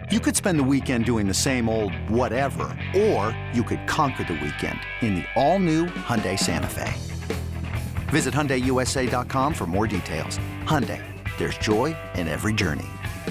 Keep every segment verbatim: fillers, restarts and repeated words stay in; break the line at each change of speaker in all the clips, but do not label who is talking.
You could spend the weekend doing the same old whatever, or you could conquer the weekend in the all-new Hyundai Santa Fe. Visit Hyundai U S A dot com for more details. Hyundai, there's joy in every journey.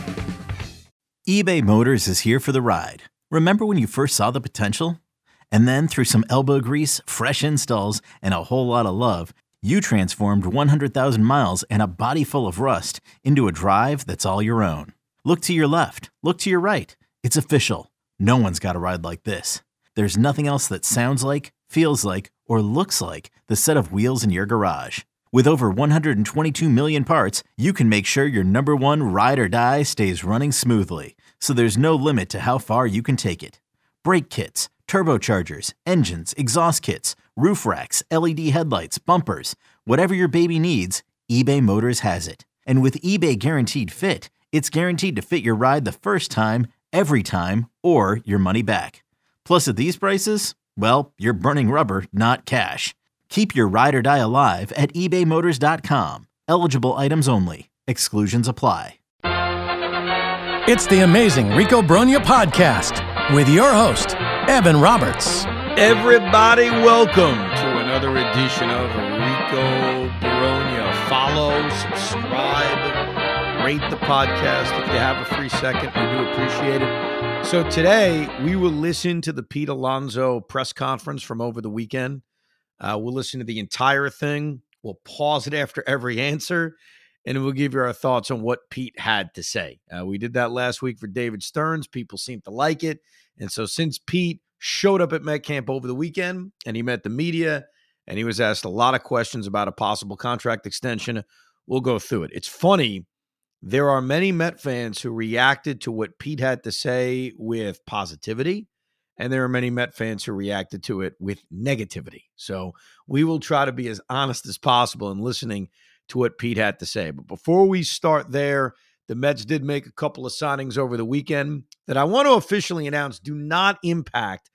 eBay Motors is here for the ride. Remember when you first saw the potential? And then through some elbow grease, fresh installs, and a whole lot of love, you transformed one hundred thousand miles and a body full of rust into a drive that's all your own. Look to your left. Look to your right. It's official. No one's got a ride like this. There's nothing else that sounds like, feels like, or looks like the set of wheels in your garage. With over one hundred twenty-two million parts, you can make sure your number one ride or die stays running smoothly. So there's no limit to how far you can take it. Brake kits, turbochargers, engines, exhaust kits, roof racks, L E D headlights, bumpers, whatever your baby needs, eBay Motors has it. And with eBay Guaranteed Fit, it's guaranteed to fit your ride the first time, every time, or your money back. Plus, at these prices, well, you're burning rubber, not cash. Keep your ride or die alive at ebay motors dot com. Eligible items only. Exclusions apply.
It's the Amazing Rico Brogna podcast with your host, Evan Roberts.
Everybody, welcome to another edition of Rico Brogna. Follow, subscribe, rate the podcast if you have a free second. We do appreciate it. So today, we will listen to the Pete Alonso press conference from over the weekend. Uh, we'll listen to the entire thing. We'll pause it after every answer, and we'll give you our thoughts on what Pete had to say. Uh, we did that last week for David Stearns. People seem to like it. And so since Pete showed up at Met Camp over the weekend and he met the media and he was asked a lot of questions about a possible contract extension, we'll go through it. It's funny. There are many Met fans who reacted to what Pete had to say with positivity, and there are many Met fans who reacted to it with negativity. So we will try to be as honest as possible in listening to what Pete had to say. But before we start there, the Mets did make a couple of signings over the weekend that I want to officially announce do not impact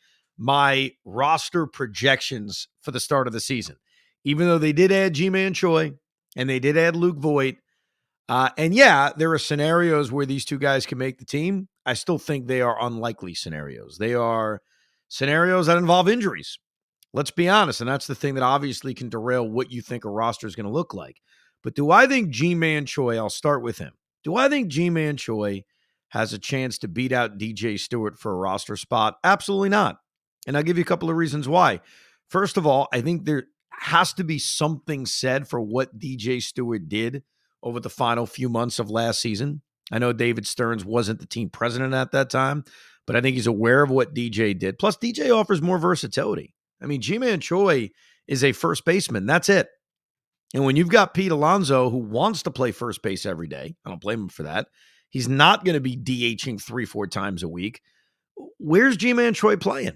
my roster projections for the start of the season. Even though they did add Ji-Man Choi and they did add Luke Voit. Uh, and yeah, there are scenarios where these two guys can make the team. I still think they are unlikely scenarios. They are scenarios that involve injuries. Let's be honest. And that's the thing that obviously can derail what you think a roster is going to look like. But do I think Ji-Man Choi, I'll start with him. Do I think Ji-Man Choi has a chance to beat out D J Stewart for a roster spot? Absolutely not. And I'll give you a couple of reasons why. First of all, I think there has to be something said for what D J Stewart did over the final few months of last season. I know David Stearns wasn't the team president at that time, but I think he's aware of what D J did. Plus, D J offers more versatility. I mean, Ji-Man Choi is a first baseman. That's it. And when you've got Pete Alonso, who wants to play first base every day, I don't blame him for that. He's not going to be DHing three, four times a week. Where's Ji-Man Choi playing?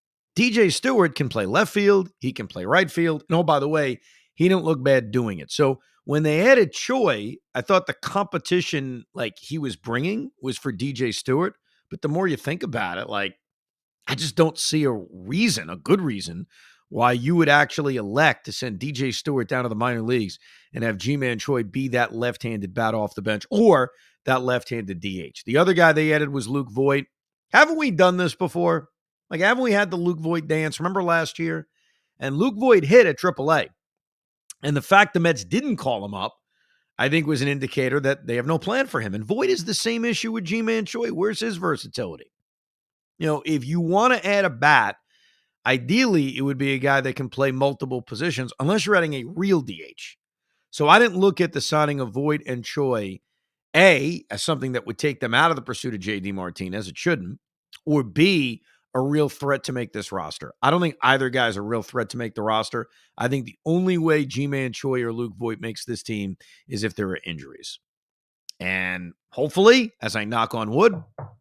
D J Stewart can play left field. He can play right field. And oh, by the way, he didn't look bad doing it. So when they added Choi, I thought the competition like he was bringing was for D J Stewart. But the more you think about it, like I just don't see a reason, a good reason, why you would actually elect to send D J Stewart down to the minor leagues and have Ji-Man Choi be that left-handed bat off the bench or that left-handed D H. The other guy they added was Luke Voit. Haven't we done this before? Like, haven't we had the Luke Voit dance? Remember last year? And Luke Voit hit at triple A. And the fact the Mets didn't call him up, I think, was an indicator that they have no plan for him. And Voit is the same issue with Ji-Man Choi. Where's his versatility? You know, if you want to add a bat, ideally, it would be a guy that can play multiple positions, unless you're adding a real D H. So I didn't look at the signing of Voit and Choi, A, as something that would take them out of the pursuit of J D Martinez. It shouldn't. Or B, a real threat to make this roster. I don't think either guy is a real threat to make the roster. I think the only way Ji-Man Choi or Luke Voit makes this team is if there are injuries. And hopefully, as I knock on wood,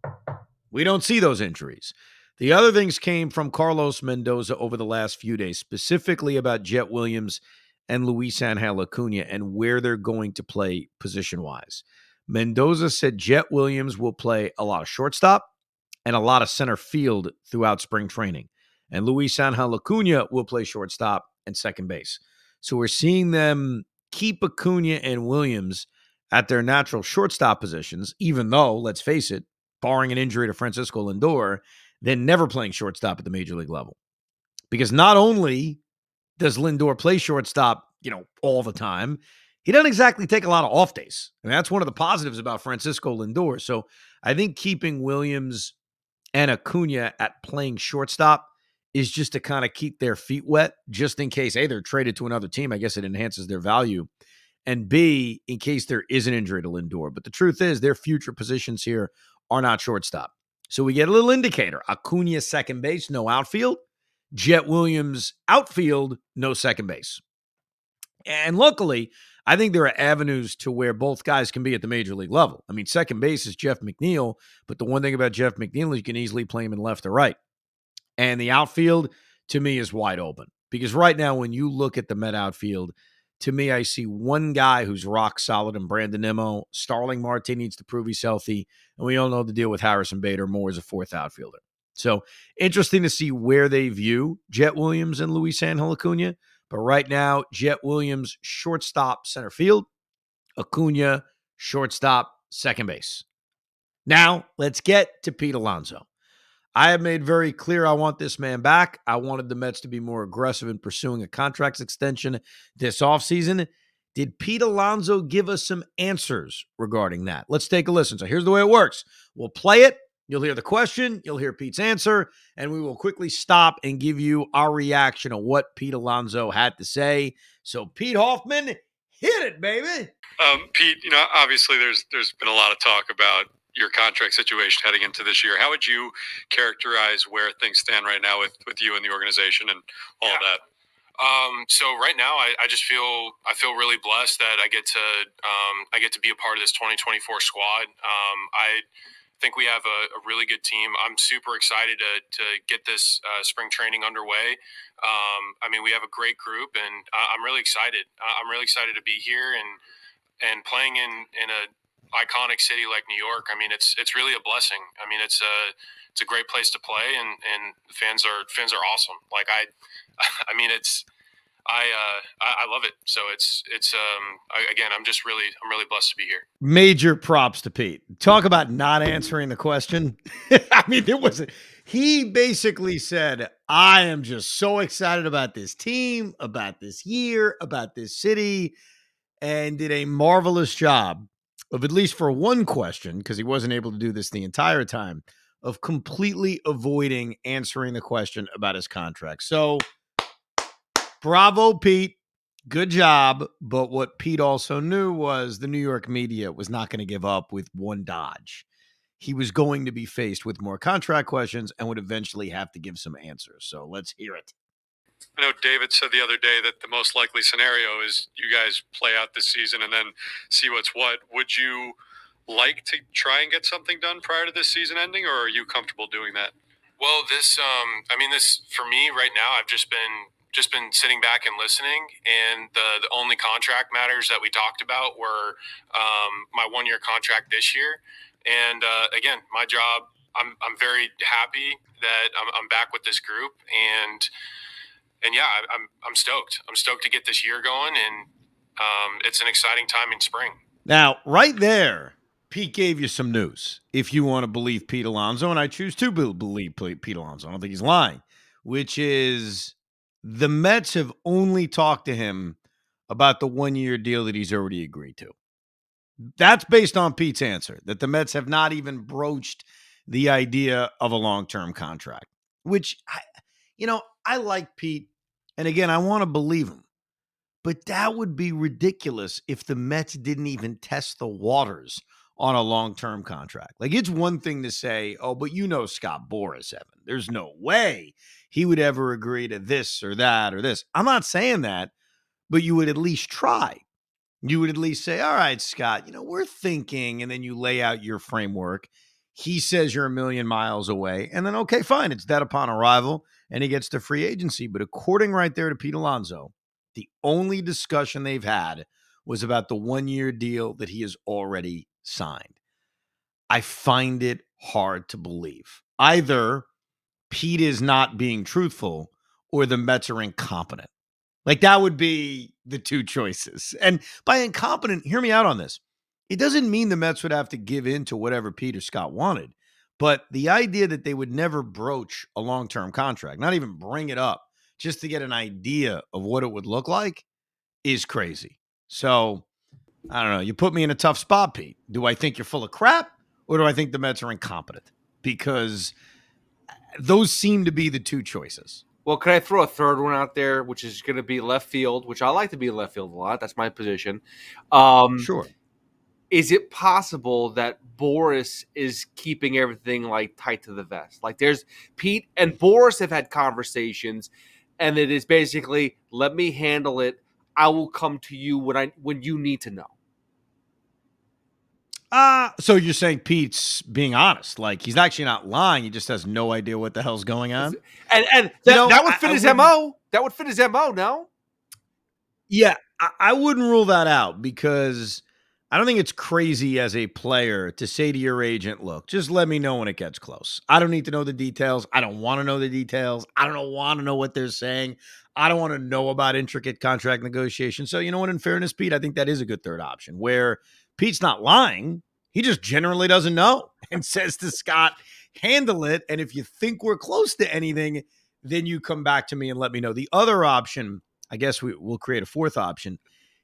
we don't see those injuries. The other things came from Carlos Mendoza over the last few days, specifically about Jet Williams and Luis Angel Acuna and where they're going to play position-wise. Mendoza said Jet Williams will play a lot of shortstop and a lot of center field throughout spring training. And Luis Angel Acuna will play shortstop and second base. So we're seeing them keep Acuna and Williams at their natural shortstop positions, even though, let's face it, barring an injury to Francisco Lindor, than never playing shortstop at the major league level. Because not only does Lindor play shortstop, you know, all the time, he doesn't exactly take a lot of off days. And that's one of the positives about Francisco Lindor. So I think keeping Williams and Acuna at playing shortstop is just to kind of keep their feet wet, just in case, A, they're traded to another team. I guess it enhances their value. And B, in case there is an injury to Lindor. But the truth is, their future positions here are not shortstop. So we get a little indicator. Acuna second base, no outfield. Jet Williams outfield, no second base. And luckily, I think there are avenues to where both guys can be at the major league level. I mean, second base is Jeff McNeil, but the one thing about Jeff McNeil is you can easily play him in left or right. And the outfield, to me, is wide open. Because right now, when you look at the Met outfield, to me, I see one guy who's rock solid in Brandon Nimmo. Starling Marte needs to prove he's healthy. And we all know the deal with Harrison Bader. Moore is a fourth outfielder. So interesting to see where they view Jet Williams and Luis Angel Acuna. But right now, Jet Williams, shortstop, center field. Acuna, shortstop, second base. Now, let's get to Pete Alonso. I have made very clear I want this man back. I wanted the Mets to be more aggressive in pursuing a contract extension this offseason. Did Pete Alonso give us some answers regarding that? Let's take a listen. So here's the way it works. We'll play it. You'll hear the question. You'll hear Pete's answer. And we will quickly stop and give you our reaction of what Pete Alonso had to say. So Pete Hoffman, hit it, baby.
Um, Pete, you know, obviously there's there's been a lot of talk about your contract situation heading into this year. How would you characterize where things stand right now with, with you and the organization and all yeah. of that?
Um, so right now, I, I just feel I feel really blessed that I get to um, I get to be a part of this twenty twenty-four squad. Um, I think we have a, a really good team. I'm super excited to to get this uh, spring training underway. Um, I mean, we have a great group, and I, I'm really excited. I'm really excited to be here and and playing in in a iconic city like New York. I mean, it's it's really a blessing. I mean, it's a it's a great place to play, and and fans are fans are awesome. Like I, I mean, it's I uh, I, I love it. So it's it's um I, again, I'm just really I'm really blessed to be here.
Major props to Pete. Talk about not answering the question. I mean, it was he basically said, "I am just so excited about this team, about this year, about this city," and did a marvelous job of, at least for one question, because he wasn't able to do this the entire time, of completely avoiding answering the question about his contract. So, bravo, Pete. Good job. But what Pete also knew was the New York media was not going to give up with one dodge. He was going to be faced with more contract questions and would eventually have to give some answers. So let's hear it.
I know David said the other day that the most likely scenario is you guys play out this season and then see what's what. Would you like to try and get something done prior to this season ending, or are you comfortable doing that?
Well, this, um, I mean, this for me right now, I've just been just been sitting back and listening, and the the only contract matters that we talked about were um, my one year contract this year, and uh, again, my job. I'm I'm very happy that I'm, I'm back with this group, and. And yeah, I, I'm I'm stoked. I'm stoked to get this year going, and um, it's an exciting time in spring.
Now, right there, Pete gave you some news. If you want to believe Pete Alonso, and I choose to believe Pete Alonso, I don't think he's lying, which is the Mets have only talked to him about the one-year deal that he's already agreed to. That's based on Pete's answer, that the Mets have not even broached the idea of a long-term contract, which, I, you know, I like Pete. And again, I want to believe him. But that would be ridiculous if the Mets didn't even test the waters on a long-term contract. Like, it's one thing to say, oh, but you know Scott Boras, Evan. There's no way he would ever agree to this or that or this. I'm not saying that, but you would at least try. You would at least say, all right, Scott, you know, we're thinking, and then you lay out your framework. He says you're a million miles away, and then, okay, fine, it's dead upon arrival, and he gets to free agency. But according right there to Pete Alonso, the only discussion they've had was about the one-year deal that he has already signed. I find it hard to believe. Either Pete is not being truthful or the Mets are incompetent. Like, that would be the two choices. And by incompetent, hear me out on this. It doesn't mean the Mets would have to give in to whatever Pete or Scott wanted. But the idea that they would never broach a long-term contract, not even bring it up, just to get an idea of what it would look like is crazy. So, I don't know. You put me in a tough spot, Pete. Do I think you're full of crap, or do I think the Mets are incompetent? Because those seem to be the two choices.
Well, can I throw a third one out there, which is going to be left field, which I like to be left field a lot. That's my position. Um,
Sure.
Is it possible that Boris is keeping everything like tight to the vest? Like there's Pete and Boris have had conversations, and it is basically, let me handle it. I will come to you when I when you need to know.
Uh, so you're saying Pete's being honest. Like he's actually not lying. He just has no idea what the hell's going on.
And and that,
You know,
that would
I-
fit
I
his
wouldn't-
M O. That would fit his M O, no?
Yeah, I, I wouldn't rule that out because I don't think it's crazy as a player to say to your agent, look, just let me know when it gets close. I don't need to know the details. I don't want to know the details. I don't want to know what they're saying. I don't want to know about intricate contract negotiations. So, you know what, in fairness, Pete, I think that is a good third option where Pete's not lying. He just generally doesn't know and says to Scott, handle it. And if you think we're close to anything, then you come back to me and let me know. The other option, I guess we, we'll create a fourth option,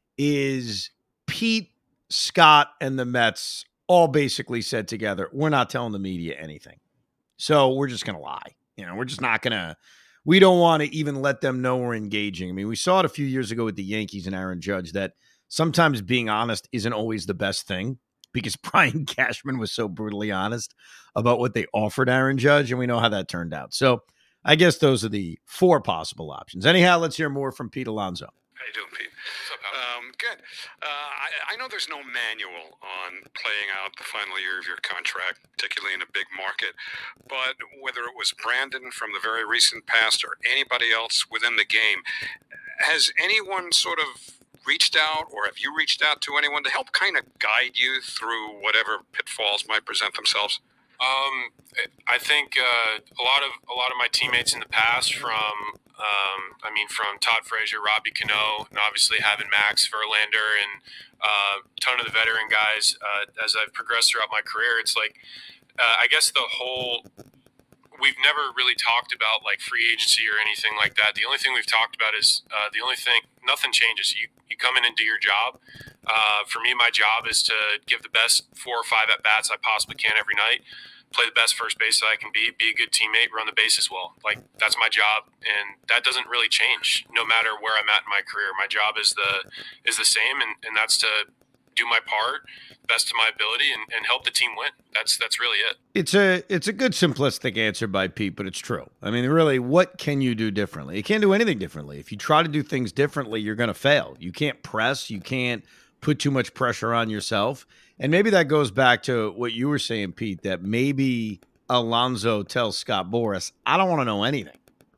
is Pete, Scott, and the Mets all basically said together, we're not telling the media anything. So we're just going to lie. You know, we're just not going to, we don't want to even let them know we're engaging. I mean, we saw it a few years ago with the Yankees and Aaron Judge that sometimes being honest isn't always the best thing because Brian Cashman was so brutally honest about what they offered Aaron Judge, and we know how that turned out. So I guess those are the four possible options. Anyhow, let's hear more from Pete Alonso.
How you doing, Pete? Um, good. Uh, I, I know there's no manual on playing out the final year of your contract, particularly in a big market, but whether it was Brandon from the very recent past or anybody else within the game, has anyone sort of reached out, or have you reached out to anyone to help kind of guide you through whatever pitfalls might present themselves?
Um, I think uh, a lot of a lot of my teammates in the past, from um, I mean, from Todd Frazier, Robbie Cano, and obviously having Max Verlander and uh, a ton of the veteran guys. Uh, as I've progressed throughout my career, it's like uh, I guess the whole we've never really talked about like free agency or anything like that. The only thing we've talked about is uh, the only thing nothing changes. You you come in and do your job. Uh, for me, my job is to give the best four or five at bats I possibly can every night. Play the best first base that I can be, be a good teammate, run the bases well. Like that's my job, and that doesn't really change no matter where I'm at in my career. My job is the is the same, and, and that's to do my part best to my ability and, and help the team win. That's that's really it.
It's a it's a good simplistic answer by Pete, but it's true. I mean, really, what can you do differently? You can't do anything differently. If you try to do things differently, you're going to fail. You can't press. You can't put too much pressure on yourself. And maybe that goes back to what you were saying, Pete, that maybe Alonso tells Scott Boras, I don't want to know anything.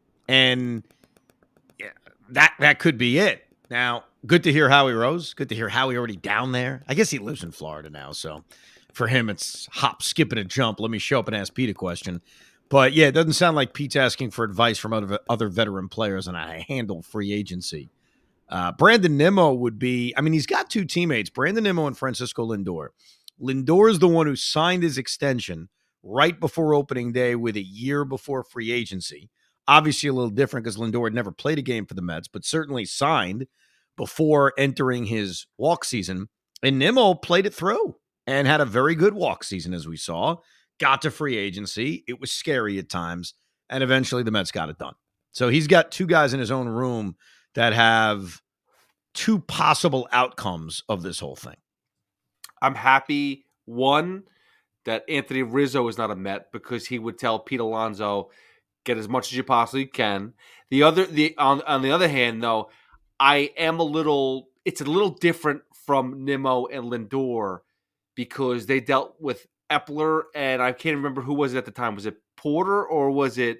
And yeah, that that could be it. Now, good to hear Howie Rose. Good to hear Howie already down there. I guess he lives in Florida now, so for him it's hop, skip, and a jump. Let me show up and ask Pete a question. But yeah, it doesn't sound like Pete's asking for advice from other, other veteran players on how to handle free agency. Uh, Brandon Nimmo would be, I mean, he's got two teammates, Brandon Nimmo and Francisco Lindor. Lindor is the one who signed his extension right before opening day with a year before free agency. Obviously a little different because Lindor had never played a game for the Mets, but certainly signed before entering his walk season. And Nimmo played it through and had a very good walk season, as we saw. Got to free agency. It was scary at times, and eventually the Mets got it done. So he's got two guys in his own room that have two possible outcomes of this whole thing.
I'm happy, one, that Anthony Rizzo is not a Met because he would tell Pete Alonso, get as much as you possibly can. The other, the on, on the other hand, though, I am a little, it's a little different from Nimmo and Lindor because they dealt with Epler, and I can't remember who was it at the time. Was it Porter or was it,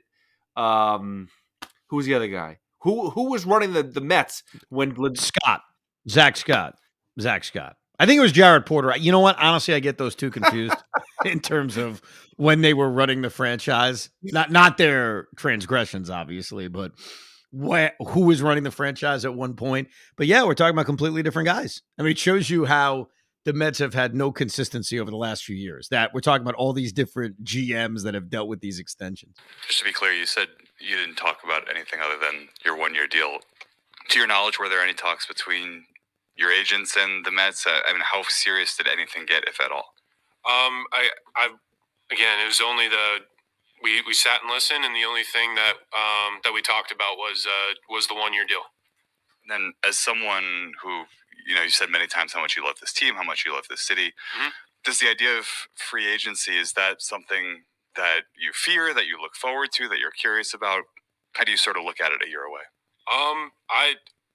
um, who was the other guy? Who who was running the, the Mets when Lind-
Scott, Zach Scott, Zach Scott. I think it was Jared Porter. You know what? Honestly, I get those two confused in terms of when they were running the franchise. Not not their transgressions, obviously, but wh- who was running the franchise at one point. But yeah, we're talking about completely different guys. I mean, it shows you how the Mets have had no consistency over the last few years. That we're talking about all these different G Ms that have dealt with these extensions.
Just to be clear, you said you didn't talk about anything other than your one-year deal. To your knowledge, were there any talks between your agents and the Mets? I mean, how serious did anything get, if at all?
Um, I, I, again, it was only the we, we sat and listened, and the only thing that um, that we talked about was uh, was the one-year deal.
And then, as someone who, you know, you said many times how much you love this team, how much you love this city. Mm-hmm. Does the idea of free agency, is that something that you fear, that you look forward to, that you're curious about? How do you sort of look at it a year away?
Um, I,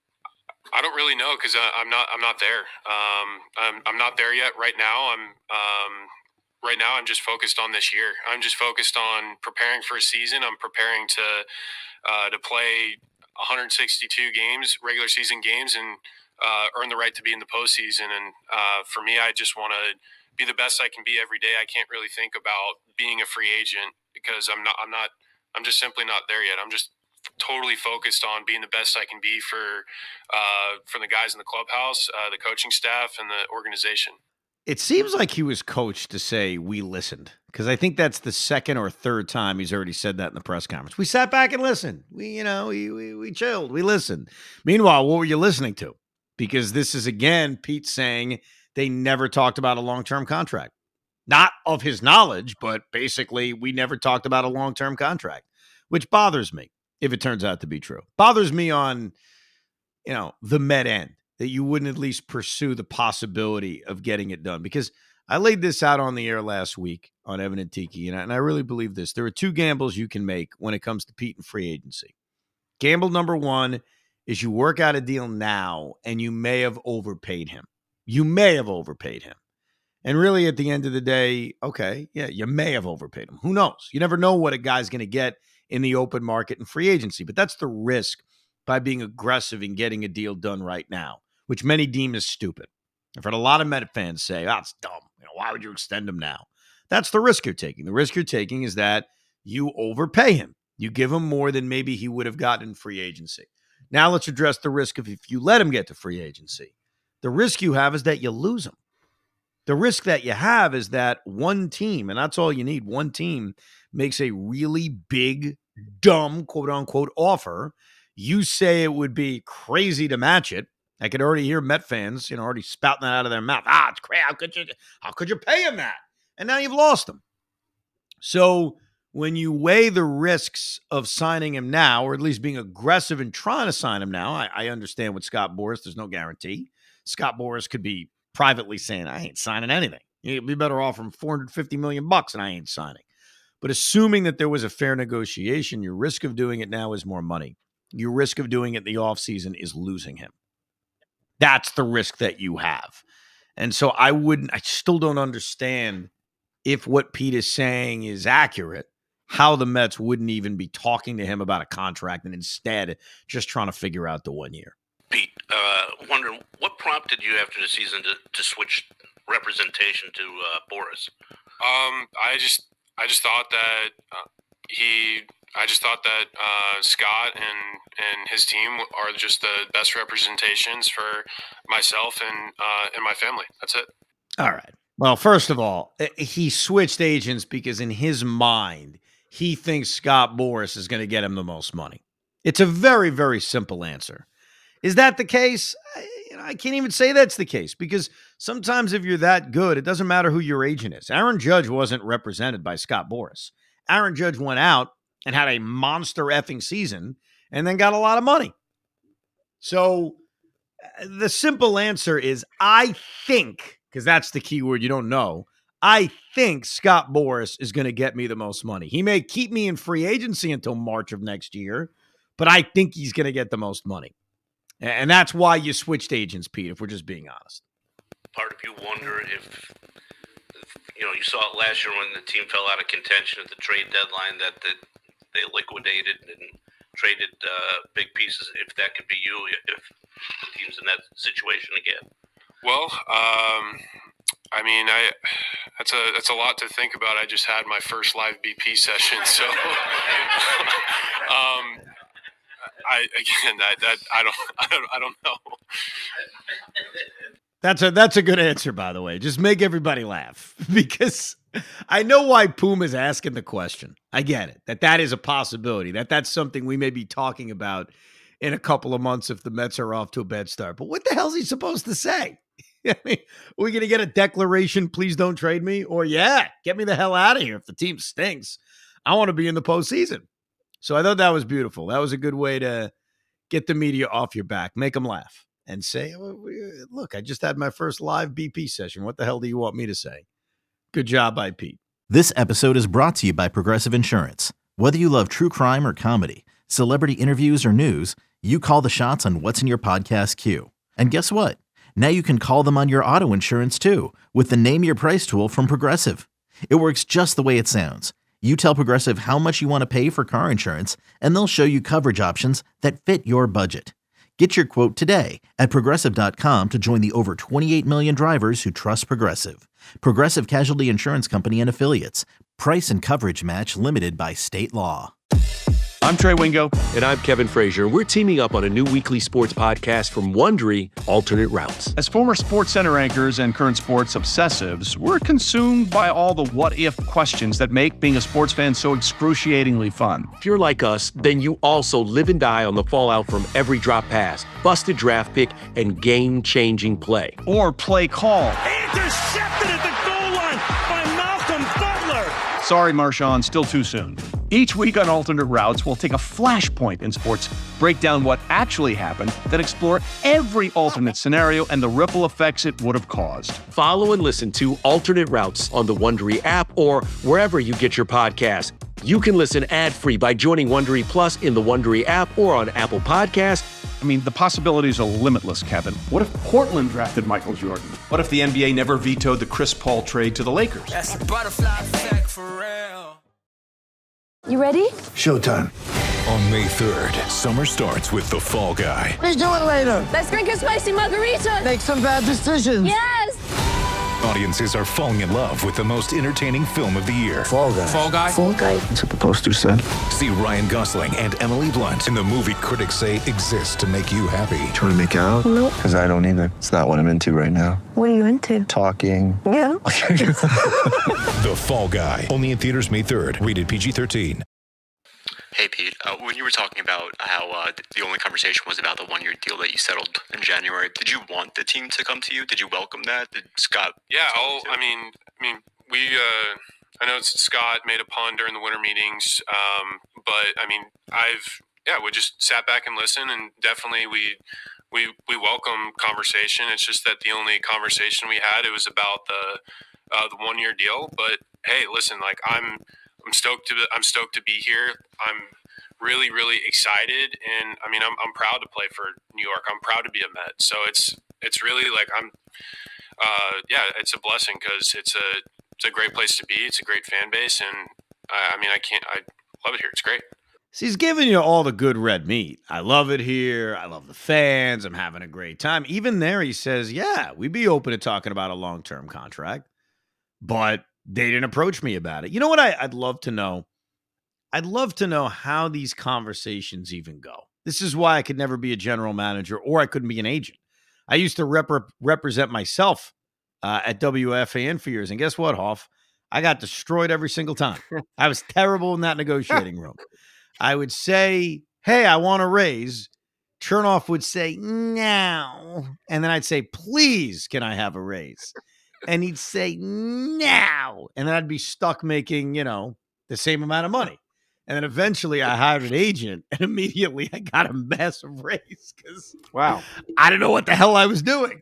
I don't really know because I'm not, I'm not there. Um, I'm, I'm not there yet. Right now, I'm, um, right now I'm just focused on this year. I'm just focused on preparing for a season. I'm preparing to, uh, to play one hundred sixty-two games, regular season games, and uh, earn the right to be in the postseason. And uh, for me, I just want to be the best I can be every day. I can't really think about being a free agent because I'm not. I'm not. I'm just simply not there yet. I'm just totally focused on being the best I can be for uh, for the guys in the clubhouse, uh, the coaching staff, and the organization.
It seems like he was coached to say we listened, because I think that's the second or third time he's already said that in the press conference. We sat back and listened. We, you know, we we, we chilled. We listened. Meanwhile, what were you listening to? Because this is, again, Pete saying they never talked about a long-term contract. Not of his knowledge, but basically we never talked about a long-term contract, which bothers me if it turns out to be true. Bothers me on, you know, the Met end, that you wouldn't at least pursue the possibility of getting it done. Because I laid this out on the air last week on Evan and Tiki, and I, and I really believe this. There are two gambles you can make when it comes to Pete and free agency. Gamble number one is you work out a deal now, and you may have overpaid him. You may have overpaid him. And really, at the end of the day, okay, yeah, you may have overpaid him. Who knows? You never know what a guy's going to get in the open market and free agency. But that's the risk by being aggressive in getting a deal done right now, which many deem as stupid. I've heard a lot of Met fans say, oh, it's dumb. You know, why would you extend him now? That's the risk you're taking. The risk you're taking is that you overpay him. You give him more than maybe he would have gotten in free agency. Now let's address the risk of if you let him get to free agency. The risk you have is that you lose him. The risk that you have is that one team, and that's all you need, one team makes a really big, dumb, quote-unquote offer. You say it would be crazy to match it. I could already hear Met fans, you know, already spouting that out of their mouth. Ah, it's crazy. How could you, how could you pay him that? And now you've lost him. So when you weigh the risks of signing him now, or at least being aggressive in trying to sign him now, I, I understand with Scott Boras, there's no guarantee. Scott Boras could be privately saying, I ain't signing anything. You'd be better off from four hundred fifty million bucks and I ain't signing. But assuming that there was a fair negotiation, your risk of doing it now is more money. Your risk of doing it in the offseason is losing him. That's the risk that you have. And so I wouldn't, I still don't understand if what Pete is saying is accurate, how the Mets wouldn't even be talking to him about a contract and instead just trying to figure out the one year.
Pete, uh, wondering what prompted you after the season to, to switch representation to uh, Boras?
Um, I just, I just thought that uh, he, I just thought that uh, Scott and and his team are just the best representations for myself and uh, and my family. That's it.
All right. Well, first of all, he switched agents because in his mind, he thinks Scott Boras is going to get him the most money. It's a very, very simple answer. Is that the case? I, you know, I can't even say that's the case because sometimes if you're that good, it doesn't matter who your agent is. Aaron Judge wasn't represented by Scott Boras. Aaron Judge went out and had a monster effing season and then got a lot of money. So the simple answer is I think, because that's the key word, you don't know, I think Scott Boras is going to get me the most money. He may keep me in free agency until March of next year, but I think he's going to get the most money. And that's why you switched agents, Pete, if we're just being honest.
Part of you wonder if, you know, you saw it last year when the team fell out of contention at the trade deadline that, that they liquidated and traded uh, big pieces. If that could be you, if the team's in that situation again.
Well, um, I mean, I that's a that's a lot to think about. I just had my first live B P session, so um, I again, I, that I don't, I don't, I don't know.
That's a that's a good answer, by the way. Just make everybody laugh because I know why Puma's asking the question. I get it. That that is a possibility. That that's something we may be talking about in a couple of months if the Mets are off to a bad start. But what the hell is he supposed to say? I mean, are we going to get a declaration, please don't trade me? Or, yeah, get me the hell out of here if the team stinks. I want to be in the postseason. So I thought that was beautiful. That was a good way to get the media off your back, make them laugh, and say, look, I just had my first live B P session. What the hell do you want me to say? Good job by Pete.
This episode is brought to you by Progressive Insurance. Whether you love true crime or comedy, celebrity interviews or news, you call the shots on what's in your podcast queue. And guess what? Now you can call them on your auto insurance too with the Name Your Price tool from Progressive. It works just the way it sounds. You tell Progressive how much you want to pay for car insurance, and they'll show you coverage options that fit your budget. Get your quote today at Progressive dot com to join the over twenty-eight million drivers who trust Progressive. Progressive Casualty Insurance Company and Affiliates. Price and coverage match limited by state law.
I'm Trey Wingo. And I'm Kevin Frazier. We're teaming up on a new weekly sports podcast from Wondery, Alternate Routes.
As former SportsCenter anchors and current sports obsessives, we're consumed by all the what-if questions that make being a sports fan so excruciatingly fun.
If you're like us, then you also live and die on the fallout from every drop pass, busted draft pick, and game-changing play.
Or play call.
Intercepted at the goal line by Malcolm Butler.
Sorry, Marshawn, still too soon. Each week on Alternate Routes, we'll take a flashpoint in sports, break down what actually happened, then explore every alternate scenario and the ripple effects it would have caused.
Follow and listen to Alternate Routes on the Wondery app or wherever you get your podcast. You can listen ad-free by joining Wondery Plus in the Wondery app or on Apple Podcasts.
I mean, the possibilities are limitless, Kevin.
What if Portland drafted Michael Jordan?
What if the N B A never vetoed the Chris Paul trade to the Lakers?
That's a butterfly effect for real.
You ready?
Showtime. On May third, summer starts with The Fall Guy.
Let's do it later.
Let's drink a spicy margarita.
Make some bad decisions.
Yes.
Audiences are falling in love with the most entertaining film of the year.
Fall Guy.
Fall Guy?
Fall Guy.
That's what the poster said. See Ryan Gosling and Emily Blunt in the movie critics say exists to make you happy.
Trying to make it out?
Nope.
Because I don't either. It's not what I'm into right now.
What are you into?
Talking.
Yeah.
The Fall Guy. Only in theaters May third. Rated P G thirteen.
Hey, Pete, uh, when you were talking about how uh, the only conversation was about the one-year deal that you settled in January, did you want the team to come to you? Did you welcome that? Did Scott?
Yeah, I'll, I mean, I mean, we, uh, I know Scott made a pun during the winter meetings, um, but, I mean, I've, yeah, we just sat back and listened, and definitely we, we, we welcome conversation. It's just that the only conversation we had, it was about the, uh, the one-year deal, but, hey, listen, like, I'm, I'm stoked to I'm stoked to be here. I'm really, really excited, and I mean, I'm I'm proud to play for New York. I'm proud to be a Met. So it's it's really like I'm, uh, yeah, it's a blessing because it's a it's a great place to be. It's a great fan base, and I, I mean, I can't I love it here. It's great.
So he's giving you all the good red meat. I love it here. I love the fans. I'm having a great time. Even there, he says, yeah, we'd be open to talking about a long term contract, but they didn't approach me about it. You know what I, I'd love to know? I'd love to know how these conversations even go. This is why I could never be a general manager or I couldn't be an agent. I used to rep- represent myself uh, at W F A N for years. And guess what, Hoff? I got destroyed every single time. I was terrible in that negotiating room. I would say, hey, I want a raise. Chernoff would say, no. And then I'd say, please, can I have a raise? And he'd say, now. And then I'd be stuck making, you know, the same amount of money. And then eventually I hired an agent and immediately I got a massive raise because
wow,
I didn't know what the hell I was doing.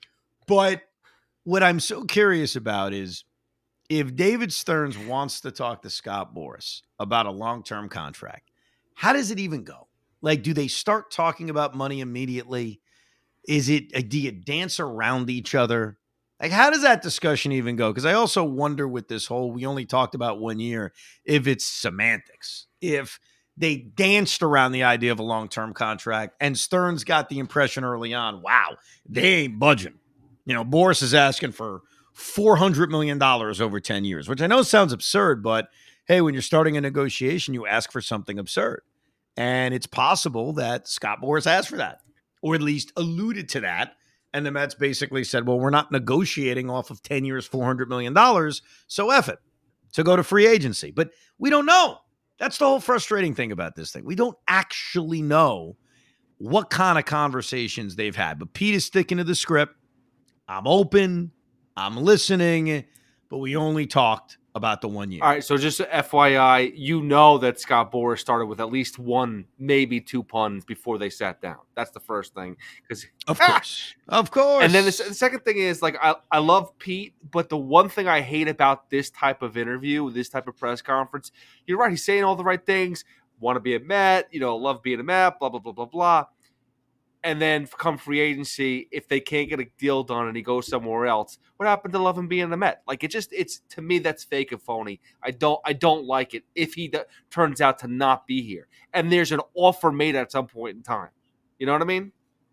But what I'm so curious about is if David Stearns wants to talk to Scott Boras about a long-term contract, how does it even go? Like, do they start talking about money immediately? Is it, do you dance around each other? Like, how does that discussion even go? Because I also wonder with this whole, we only talked about one year, if it's semantics. If they danced around the idea of a long-term contract and Stearns got the impression early on, wow, they ain't budging. You know, Boras is asking for four hundred million dollars over ten years, which I know sounds absurd, but hey, when you're starting a negotiation, you ask for something absurd. And it's possible that Scott Boras asked for that, or at least alluded to that And the Mets basically said, well, we're not negotiating off of ten years, four hundred million dollars, so F it. So go to free agency. But we don't know. That's the whole frustrating thing about this thing. We don't actually know what kind of conversations they've had. But Pete is sticking to the script. I'm open. I'm listening. But we only talked about the one year.
All right, so just F Y I, you know that Scott Boras started with at least one, maybe two puns before they sat down. That's the first thing. Because
Of course. Of course.
And then the, the second thing is, like, I, I love Pete, but the one thing I hate about this type of interview, this type of press conference, you're right, he's saying all the right things. Want to be a Met, you know, love being a Met, blah, blah, blah, blah, blah. And then come free agency, if they can't get a deal done and he goes somewhere else, what happened to love him being a Met? Like, it just, it's, to me, that's fake and phony. I don't, I don't like it if he d- turns out to not be here. And there's an offer made at some point in time. You know what I mean?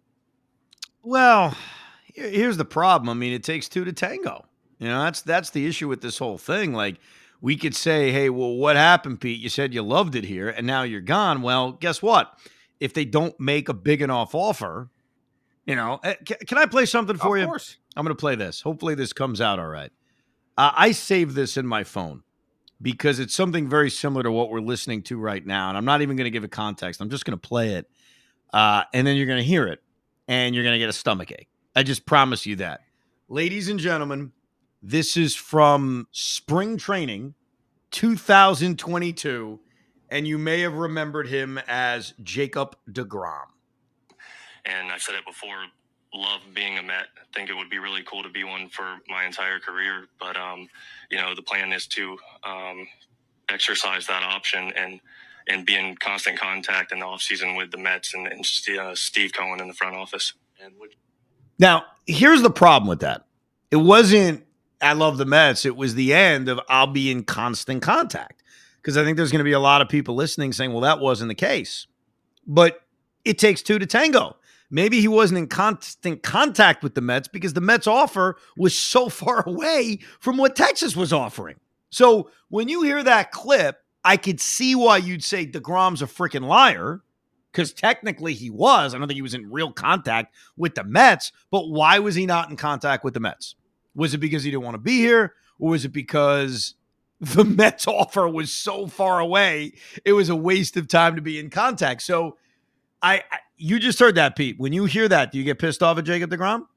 Well, here's the problem. I mean, it takes two to tango. You know, that's that's the issue with this whole thing. Like, we could say, hey, well, what happened, Pete? You said you loved it here, and now you're gone. Well, guess what? If they don't make a big enough offer, you know, can, can I play something for
Of
you?
Of course.
I'm going to play this. Hopefully this comes out all right. Uh, I saved this in my phone because it's something very similar to what we're listening to right now, and I'm not even going to give it context. I'm just going to play it, uh, and then you're going to hear it, and you're going to get a stomachache. I just promise you that. Ladies and gentlemen, this is from spring training two thousand twenty-two, and you may have remembered him as Jacob deGrom.
And I said it before, love being a Met. I think it would be really cool to be one for my entire career. But, um, you know, the plan is to um, exercise that option and and be in constant contact in the offseason with the Mets and, and uh, Steve Cohen in the front office. And which-
Now, here's the problem with that. It wasn't, I love the Mets. It was the end of I'll be in constant contact. Because I think there's going to be a lot of people listening saying, well, that wasn't the case. But it takes two to tango. Maybe he wasn't in constant contact with the Mets because the Mets offer was so far away from what Texas was offering. So when you hear that clip, I could see why you'd say deGrom's a freaking liar, because technically he was. I don't think he was in real contact with the Mets, but why was he not in contact with the Mets? Was it because he didn't want to be here, or was it because the Mets offer was so far away, it was a waste of time to be in contact? So I, I you just heard that, Pete. When you hear that, do you get pissed off at Jacob deGrom?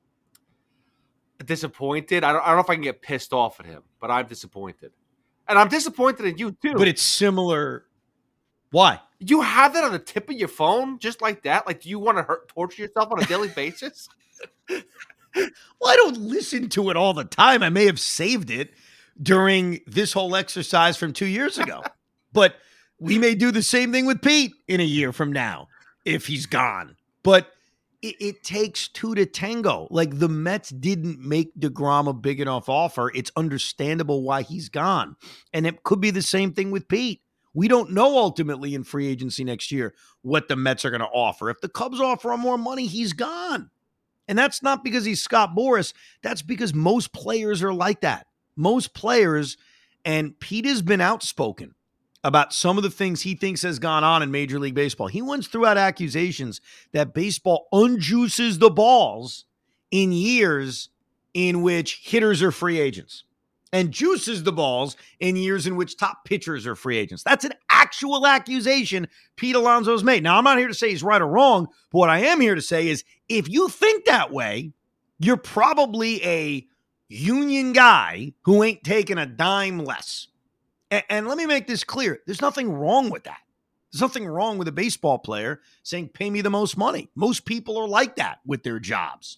Disappointed. I don't, I don't know if I can get pissed off at him, but I'm disappointed. And I'm disappointed in you, too.
But it's similar. Why?
You have that on the tip of your phone just like that? Like, do you want to hurt, torture yourself on a daily basis?
Well, I don't listen to it all the time. I may have saved it during this whole exercise from two years ago. But we may do the same thing with Pete in a year from now if he's gone. But it, it takes two to tango. Like, the Mets didn't make deGrom a big enough offer. It's understandable why he's gone. And it could be the same thing with Pete. We don't know ultimately in free agency next year what the Mets are going to offer. If the Cubs offer him more money, he's gone. And that's not because he's Scott Boras. That's because most players are like that. Most players, and Pete has been outspoken about some of the things he thinks has gone on in Major League Baseball. He once threw out accusations that baseball unjuices the balls in years in which hitters are free agents and juices the balls in years in which top pitchers are free agents. That's an actual accusation Pete Alonso's made. Now, I'm not here to say he's right or wrong, but what I am here to say is if you think that way, you're probably a union guy who ain't taking a dime less. And, and let me make this clear. There's nothing wrong with that. There's nothing wrong with a baseball player saying, pay me the most money. Most people are like that with their jobs.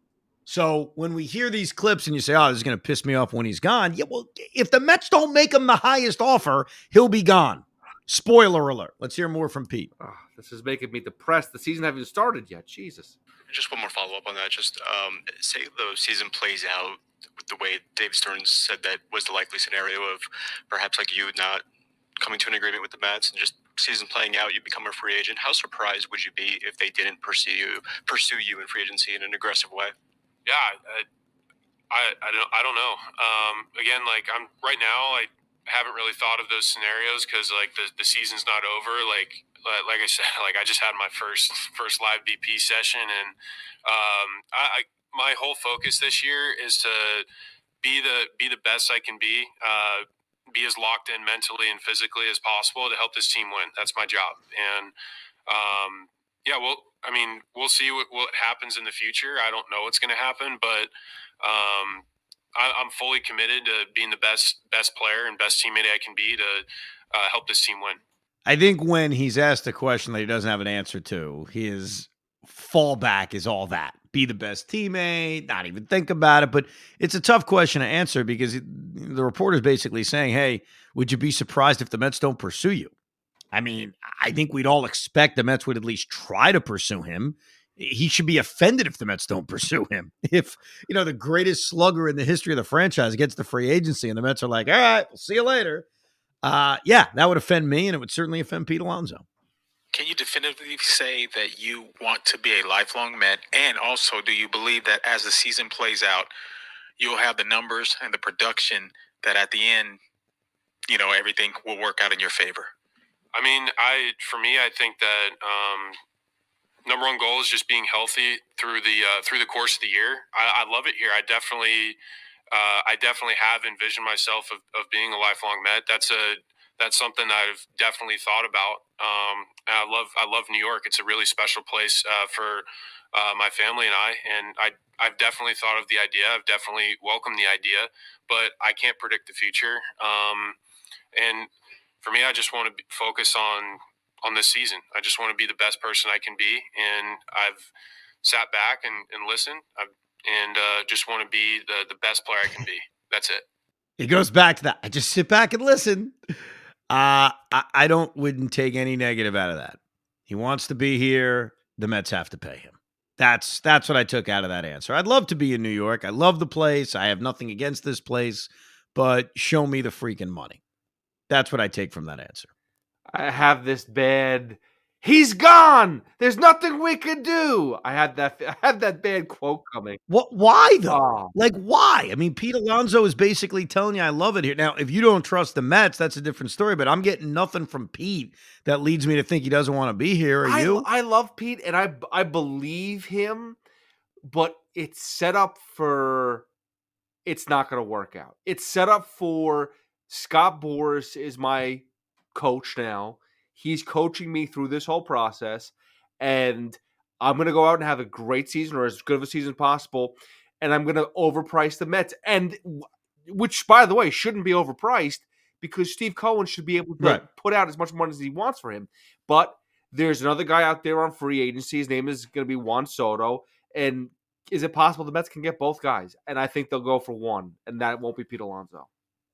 So when we hear these clips and you say, oh, this is going to piss me off when he's gone. Yeah, well, if the Mets don't make him the highest offer, he'll be gone. Spoiler alert. Let's hear more from Pete.
Oh, this is making me depressed. The season hasn't even started yet. Jesus.
Just one more follow-up on that. Just um, say the season plays out the way David Stearns said that was the likely scenario of perhaps like you not coming to an agreement with the Mets and just season playing out, you become a free agent. How surprised would you be if they didn't pursue you, pursue you in free agency in an aggressive way?
Yeah, I, I, I don't, I don't know. Um, again, like I'm right now, I haven't really thought of those scenarios because like the, the season's not over. Like, like I said, like I just had my first first live B P session, and um, I, I my whole focus this year is to be the be the best I can be, uh, be as locked in mentally and physically as possible to help this team win. That's my job. And um, yeah, well, I mean, we'll see what, what happens in the future. I don't know what's going to happen, but um, I, I'm fully committed to being the best best player and best teammate I can be to uh, help this team win.
I think when he's asked a question that he doesn't have an answer to, his fallback is all that. Be the best teammate, not even think about it. But it's a tough question to answer because it, the reporter's basically saying, hey, would you be surprised if the Mets don't pursue you? I mean, I think we'd all expect the Mets would at least try to pursue him. He should be offended if the Mets don't pursue him. If, you know, the greatest slugger in the history of the franchise gets the free agency and the Mets are like, all right, we'll see you later. Uh, yeah, that would offend me, and it would certainly offend Pete Alonso.
Can you definitively say that you want to be a lifelong Met? And also, do you believe that as the season plays out, you'll have the numbers and the production that at the end, you know, everything will work out in your favor?
I mean, I for me, I think that um, number one goal is just being healthy through the uh, through the course of the year. I, I love it here. I definitely, uh, I definitely have envisioned myself of, of being a lifelong Met. That's a that's something I've definitely thought about. Um, and I love I love New York. It's a really special place uh, for uh, my family and I. And I I've definitely thought of the idea. I've definitely welcomed the idea, but I can't predict the future. Um, and for me, I just want to be, focus on on this season. I just want to be the best person I can be, and I've sat back and, and listened, I've, and uh, just want to be the the best player I can be. That's it.
It goes back to that. I just sit back and listen. Uh, I, I don't wouldn't take any negative out of that. He wants to be here. The Mets have to pay him. That's that's what I took out of that answer. I'd love to be in New York. I love the place. I have nothing against this place, but show me the freaking money. That's what I take from that answer.
I have this bad, he's gone. There's nothing we can do. I had that I had that bad quote coming.
What? Why though?
Oh.
Like why? I mean, Pete Alonso is basically telling you, I love it here. Now, if you don't trust the Mets, that's a different story, but I'm getting nothing from Pete that leads me to think he doesn't want to be here. Are
I,
you?
I love Pete, and I, I believe him, but it's set up for, it's not going to work out. It's set up for, Scott Boras is my coach now. He's coaching me through this whole process, and I'm going to go out and have a great season, or as good of a season as possible, and I'm going to overprice the Mets, and which, by the way, shouldn't be overpriced because Steve Cohen should be able to
Right.
put out as much money as he wants for him. But there's another guy out there on free agency. His name is going to be Juan Soto, and is it possible the Mets can get both guys? And I think they'll go for one, and that won't be Pete Alonso.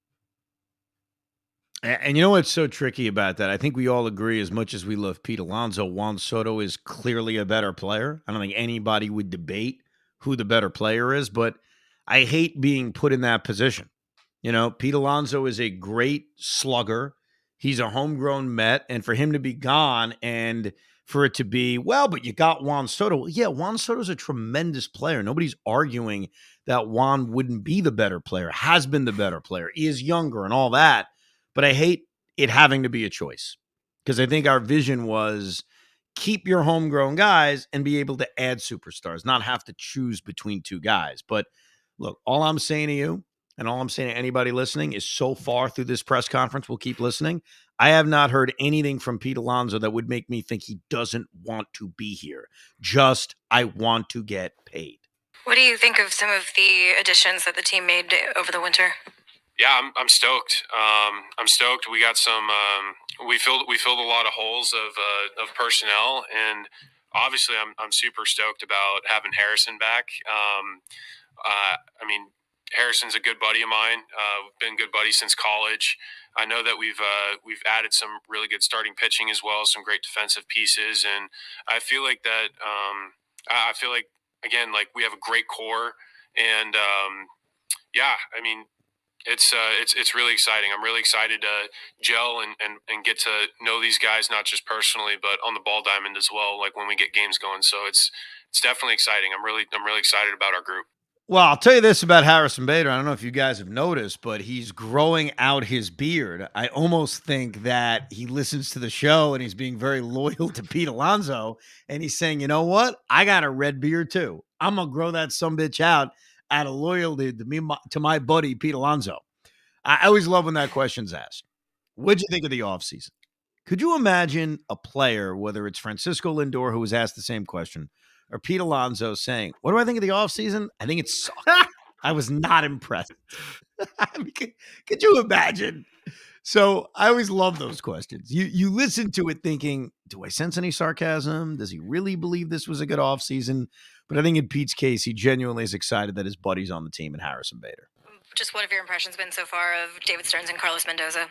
And you know what's so tricky about that? I think we all agree, as much as we love Pete Alonso, Juan Soto is clearly a better player. I don't think anybody would debate who the better player is, but I hate being put in that position. You know, Pete Alonso is a great slugger. He's a homegrown Met, and for him to be gone and for it to be, well, but you got Juan Soto. Yeah, Juan Soto's a tremendous player. Nobody's arguing that Juan wouldn't be the better player, has been the better player, he is younger and all that. But I hate it having to be a choice because I think our vision was keep your homegrown guys and be able to add superstars, not have to choose between two guys. But look, all I'm saying to you and all I'm saying to anybody listening is so far through this press conference, we'll keep listening. I have not heard anything from Pete Alonso that would make me think he doesn't want to be here. Just, I want to get paid.
What do you think of some of the additions that the team made over the winter?
Yeah, I'm I'm stoked. Um, I'm stoked. We got some. Um, we filled we filled a lot of holes of uh, of personnel, and obviously, I'm I'm super stoked about having Harrison back. Um, uh, I mean, Harrison's a good buddy of mine. Uh, we've been good buddies since college. I know that we've uh, we've added some really good starting pitching as well, some great defensive pieces, and I feel like that. Um, I feel like again, like we have a great core, and um, yeah, I mean. It's uh, it's it's really exciting. I'm really excited to gel and, and, and get to know these guys, not just personally, but on the ball diamond as well. Like when we get games going, so it's it's definitely exciting. I'm really I'm really excited about our group.
Well, I'll tell you this about Harrison Bader. I don't know if you guys have noticed, but he's growing out his beard. I almost think that he listens to the show and he's being very loyal to Pete Alonso. And he's saying, you know what? I got a red beard too. I'm going to grow that sumbitch out out of loyalty to me, to my buddy, Pete Alonso. I always love when that question's asked. What'd you think of the offseason? Could you imagine a player, whether it's Francisco Lindor, who was asked the same question, or Pete Alonso saying, what do I think of the offseason? I think it sucked. I was not impressed. I mean, could, could you imagine? So I always love those questions. You you listen to it thinking, do I sense any sarcasm? Does he really believe this was a good offseason? But I think in Pete's case, he genuinely is excited that his buddy's on the team and Harrison Bader.
Just what have your impressions been so far of David Stearns and Carlos Mendoza?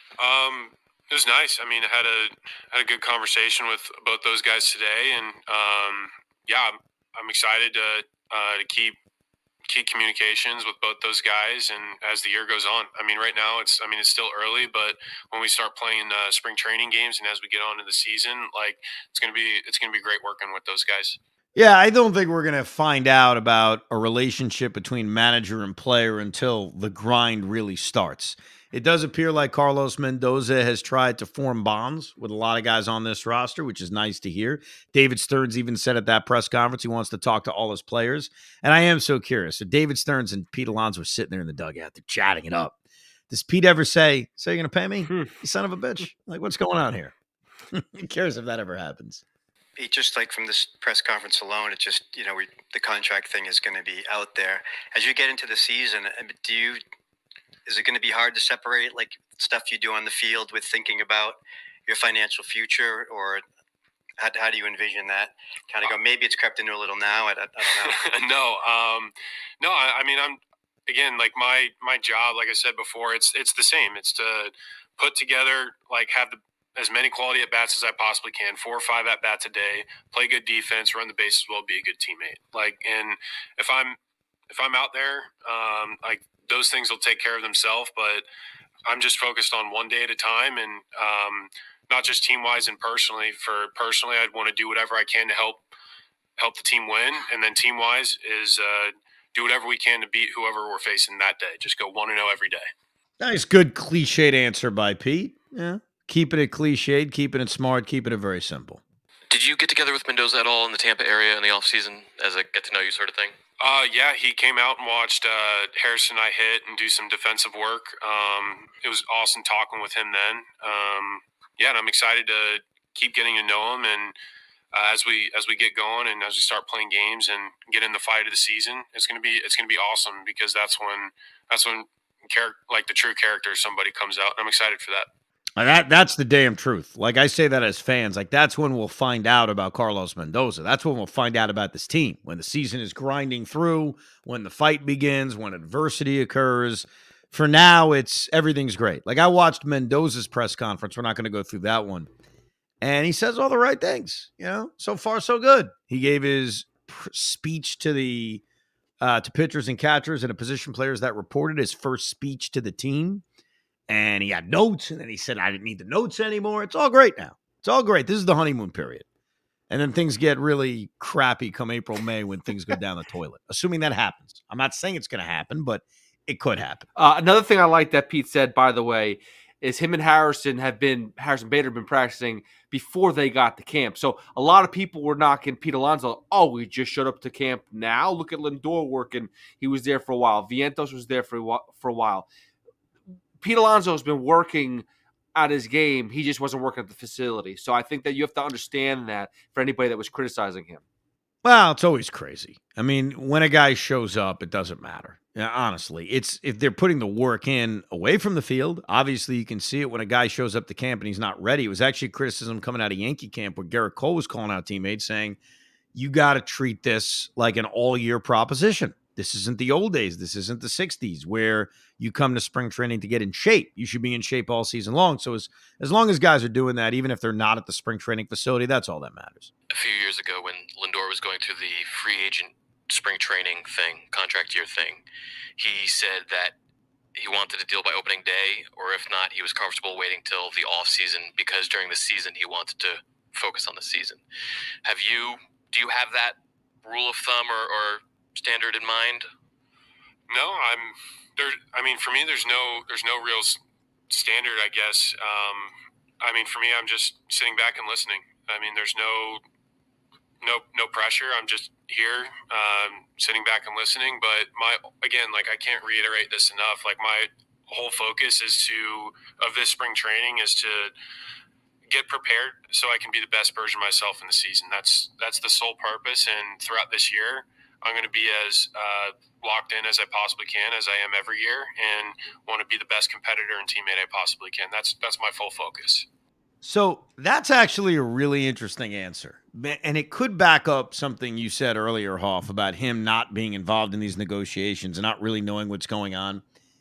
Um, it was nice. I mean, I had a had a good conversation with both those guys today, and um, yeah, I'm, I'm excited to uh, to keep keep communications with both those guys. And as the year goes on, I mean, right now it's I mean it's still early, but when we start playing uh, spring training games and as we get on to the season, like it's gonna be it's gonna be great working with those guys.
Yeah, I don't think we're going to find out about a relationship between manager and player until the grind really starts. It does appear like Carlos Mendoza has tried to form bonds with a lot of guys on this roster, which is nice to hear. David Stearns even said at that press conference he wants to talk to all his players. And I am so curious. So David Stearns and Pete Alonso are sitting there in the dugout. They're chatting it up. Does Pete ever say, so you're going to pay me? You son of a bitch. Like, what's going on here? Who cares if that ever happens?
Pete, just like from this press conference alone, it just, you know, we, the contract thing is going to be out there. As you get into the season, do you, is it going to be hard to separate like stuff you do on the field with thinking about your financial future, or how, how do you envision that? Kind of go, maybe it's crept into a little now. I, I, I don't know.
no, um, no, I, I mean, I'm, again, like my, my job, like I said before, it's, it's the same. It's to put together, like have the, as many quality at-bats as I possibly can, four or five at-bats a day, play good defense, run the bases well, be a good teammate. Like, and if I'm if I'm out there, um, like those things will take care of themselves, but I'm just focused on one day at a time, and um, not just team-wise and personally. For personally, I'd want to do whatever I can to help help the team win, and then team-wise is uh, do whatever we can to beat whoever we're facing that day. Just go one and zero every day.
Nice, good cliched answer by Pete. Yeah. Keeping it cliched, keeping it smart, keeping it very simple.
Did you get together with Mendoza at all in the Tampa area in the offseason as a get-to-know-you sort of thing?
Uh, yeah, he came out and watched uh, Harrison and I hit and do some defensive work. Um, it was awesome talking with him then. Um, yeah, and I'm excited to keep getting to know him. And uh, as we as we get going and as we start playing games and get in the fight of the season, it's gonna be it's gonna be awesome, because that's when that's when char- like the true character of somebody comes out. And I'm excited for that.
That that's the damn truth. Like I say that as fans, like that's when we'll find out about Carlos Mendoza. That's when we'll find out about this team. When the season is grinding through, when the fight begins, when adversity occurs. For now, it's everything's great. Like I watched Mendoza's press conference. We're not going to go through that one. And he says all the right things. You know, so far so good. He gave his pr- speech to the uh, to pitchers and catchers and the position players that reported, his first speech to the team. And he had notes, and then he said, I didn't need the notes anymore. It's all great now. It's all great. This is the honeymoon period. And then things get really crappy come April, May when things go down the toilet, assuming that happens. I'm not saying it's going to happen, but it could happen.
Uh, another thing I like that Pete said, by the way, is him and Harrison have been, Harrison Bader have been practicing before they got to camp. So a lot of people were knocking Pete Alonso. Oh, we just showed up to camp now. Look at Lindor working. He was there for a while. Vientos was there for a while. For a while. Pete Alonso has been working at his game. He just wasn't working at the facility. So I think that you have to understand that for anybody that was criticizing him.
Well, it's always crazy. I mean, when a guy shows up, it doesn't matter. Yeah, honestly, it's if they're putting the work in away from the field. Obviously, you can see it when a guy shows up to camp and he's not ready. It was actually criticism coming out of Yankee camp where Garrett Cole was calling out teammates saying, you got to treat this like an all-year proposition. This isn't the old days. This isn't the sixties where you come to spring training to get in shape. You should be in shape all season long. So as, as long as guys are doing that, even if they're not at the spring training facility, that's all that matters.
A few years ago when Lindor was going through the free agent spring training thing, contract year thing, he said that he wanted to deal by opening day, or if not, he was comfortable waiting till the off season because during the season he wanted to focus on the season. Have you, do you have that rule of thumb or, or standard in mind?
No, I'm there. I mean, for me, there's no there's no real s- standard, I guess. Um, I mean, for me, I'm just sitting back and listening. I mean, there's no no no pressure. I'm just here, um, sitting back and listening. But my again, like I can't reiterate this enough. Like my whole focus is to of this spring training is to get prepared so I can be the best version of myself in the season. That's that's the sole purpose. And throughout this year, I'm going to be as uh, locked in as I possibly can, as I am every year, and want to be the best competitor and teammate I possibly can. That's that's my full focus.
So that's actually a really interesting answer. And it could back up something you said earlier, Hoff, about him not being involved in these negotiations and not really knowing what's going on.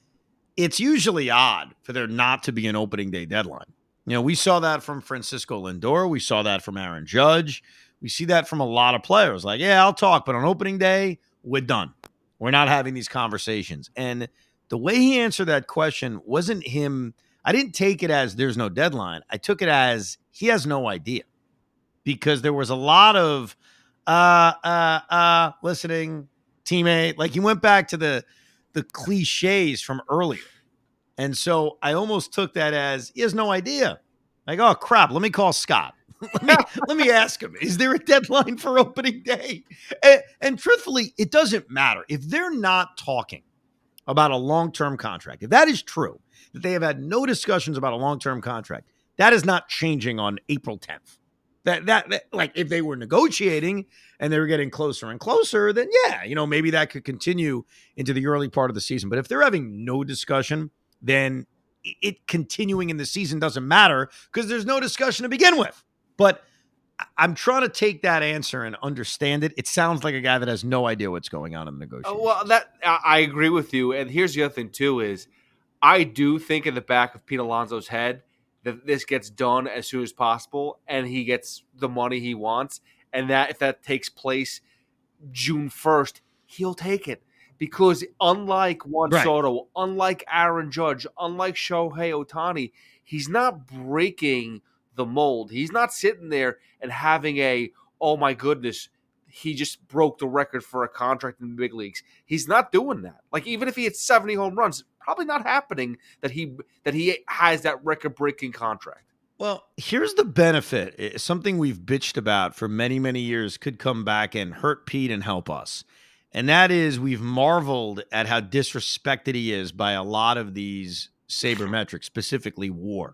It's usually odd for there not to be an opening day deadline. You know, we saw that from Francisco Lindor. We saw that from Aaron Judge. We see that from a lot of players. Like, yeah, I'll talk, but on opening day, we're done. We're not having these conversations. And the way he answered that question wasn't him. I didn't take it as there's no deadline. I took it as he has no idea, because there was a lot of uh, uh, uh, listening, teammate. Like he went back to the the cliches from earlier. And so I almost took that as he has no idea. Like, oh, crap, let me call Scott. let me let me ask him, is there a deadline for opening day? And, and truthfully, it doesn't matter. If they're not talking about a long-term contract, if that is true, that they have had no discussions about a long-term contract, that is not changing on April tenth. That, that, that like if they were negotiating and they were getting closer and closer, then yeah, you know, maybe that could continue into the early part of the season. But if they're having no discussion, then it continuing in the season doesn't matter because there's no discussion to begin with. But I'm trying to take that answer and understand it. It sounds like a guy that has no idea what's going on in the negotiations.
Uh, well, that I agree with you. And here's the other thing too is I do think in the back of Pete Alonso's head that this gets done as soon as possible and he gets the money he wants. And that if that takes place June first, he'll take it. Because unlike Juan
Right.
Soto, unlike Aaron Judge, unlike Shohei Ohtani, he's not breaking the mold. He's not sitting there and having a, oh my goodness, he just broke the record for a contract in the big leagues. He's not doing that. Like even if he hits seventy home runs, probably not happening that he that he has that record-breaking contract.
Well, here's the benefit. It's something we've bitched about for many, many years could come back and hurt Pete and help us. And that is we've marveled at how disrespected he is by a lot of these sabermetrics, specifically WAR.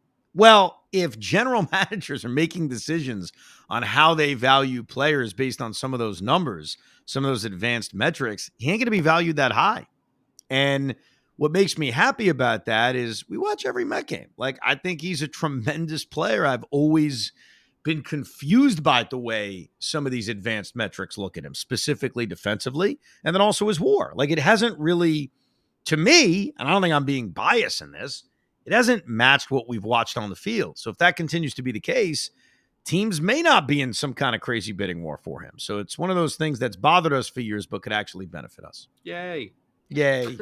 Well, if general managers are making decisions on how they value players based on some of those numbers, some of those advanced metrics, he ain't going to be valued that high. And what makes me happy about that is we watch every Met game. Like, I think he's a tremendous player. I've always been confused by the way some of these advanced metrics look at him, specifically defensively, and then also his WAR. Like, it hasn't really, to me, and I don't think I'm being biased in this, it hasn't matched what we've watched on the field. So if that continues to be the case, teams may not be in some kind of crazy bidding war for him. So it's one of those things that's bothered us for years, but could actually benefit us.
Yay.
Yay.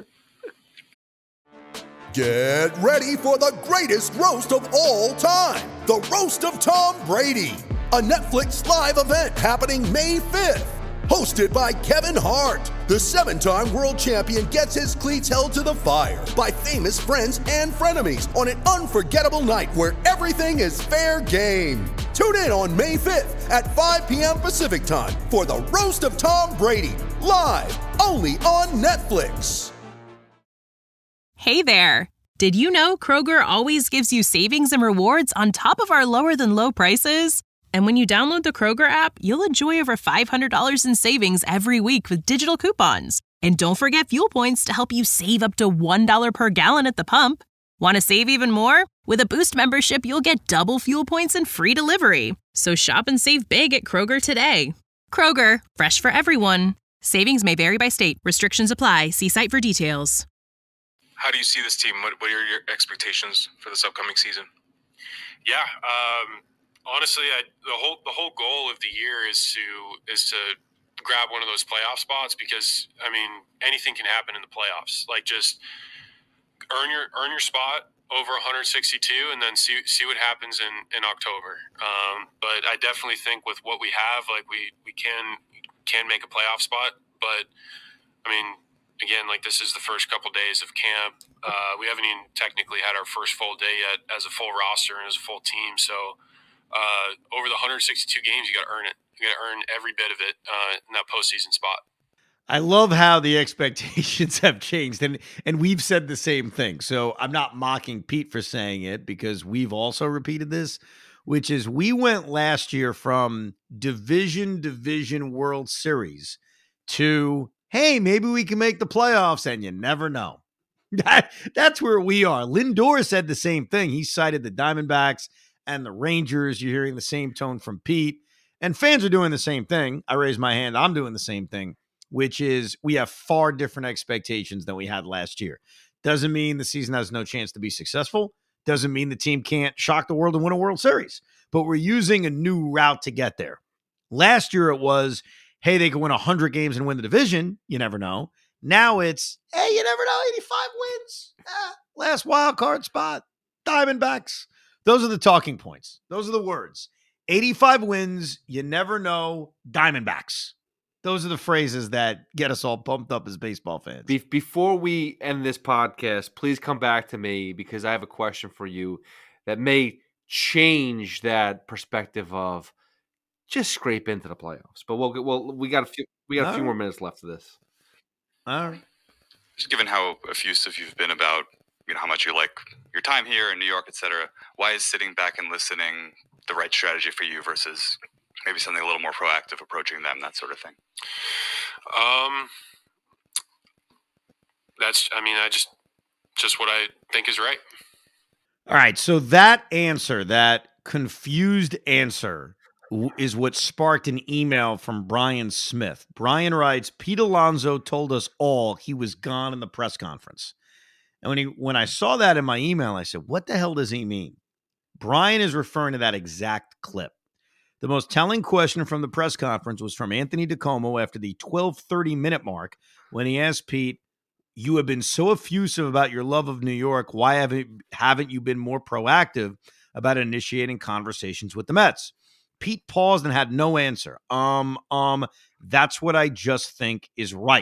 Get ready for the greatest roast of all time, the Roast of Tom Brady, a Netflix live event happening May fifth. Hosted by Kevin Hart, the seven-time world champion gets his cleats held to the fire by famous friends and frenemies on an unforgettable night where everything is fair game. Tune in on May fifth at five p.m. Pacific time for the Roast of Tom Brady, live only on Netflix.
Hey there. Did you know Kroger always gives you savings and rewards on top of our lower than low prices? And when you download the Kroger app, you'll enjoy over five hundred dollars in savings every week with digital coupons. And don't forget fuel points to help you save up to one dollar per gallon at the pump. Want to save even more? With a Boost membership, you'll get double fuel points and free delivery. So shop and save big at Kroger today. Kroger, fresh for everyone. Savings may vary by state. Restrictions apply. See site for details.
How do you see this team? What, what are your expectations for this upcoming season?
Yeah, um, honestly, I, the whole the whole goal of the year is to is to grab one of those playoff spots because I mean anything can happen in the playoffs. Like just earn your earn your spot over one sixty-two, and then see see what happens in in October. Um, but I definitely think with what we have, like we we can can make a playoff spot. But I mean, again, like this is the first couple days of camp. Uh, we haven't even technically had our first full day yet as a full roster and as a full team. So uh, over the one hundred sixty-two games, you got to earn it. You got to earn every bit of it uh, in that postseason spot.
I love how the expectations have changed, and and we've said the same thing. So I'm not mocking Pete for saying it because we've also repeated this, which is we went last year from division, division World Series to, hey, maybe we can make the playoffs, and you never know. That, that's where we are. Lindor said the same thing. He cited the Diamondbacks and the Rangers. You're hearing the same tone from Pete, and fans are doing the same thing. I raise my hand. I'm doing the same thing, which is we have far different expectations than we had last year. Doesn't mean the season has no chance to be successful. Doesn't mean the team can't shock the world and win a World Series. But we're using a new route to get there. Last year it was, hey, they could win one hundred games and win the division. You never know. Now it's, hey, you never know, eighty-five wins. Ah, last wild card spot. Diamondbacks. Those are the talking points. Those are the words. eighty-five wins, you never know, Diamondbacks. Those are the phrases that get us all pumped up as baseball fans.
Be- before we end this podcast, please come back to me because I have a question for you that may change that perspective of just scrape into the playoffs. But we'll, we'll we got a few we got a few more minutes left of this.
All right.
Just given how effusive you've been about, you know, how much you like your time here in New York, et cetera, why is sitting back and listening the right strategy for you versus maybe something a little more proactive, approaching them, that sort of thing?
Um, that's, I mean, I just, just what I think is right.
All right. So that answer, that confused answer w- is what sparked an email from Brian Smith. Brian writes, Pete Alonso told us all he was gone in the press conference. And when he, when I saw that in my email, I said, what the hell does he mean? Brian is referring to that exact clip. The most telling question from the press conference was from Anthony DiComo after the twelve thirty minute mark when he asked Pete, you have been so effusive about your love of New York. Why haven't, haven't you been more proactive about initiating conversations with the Mets? Pete paused and had no answer. Um, um, that's what I just think is right,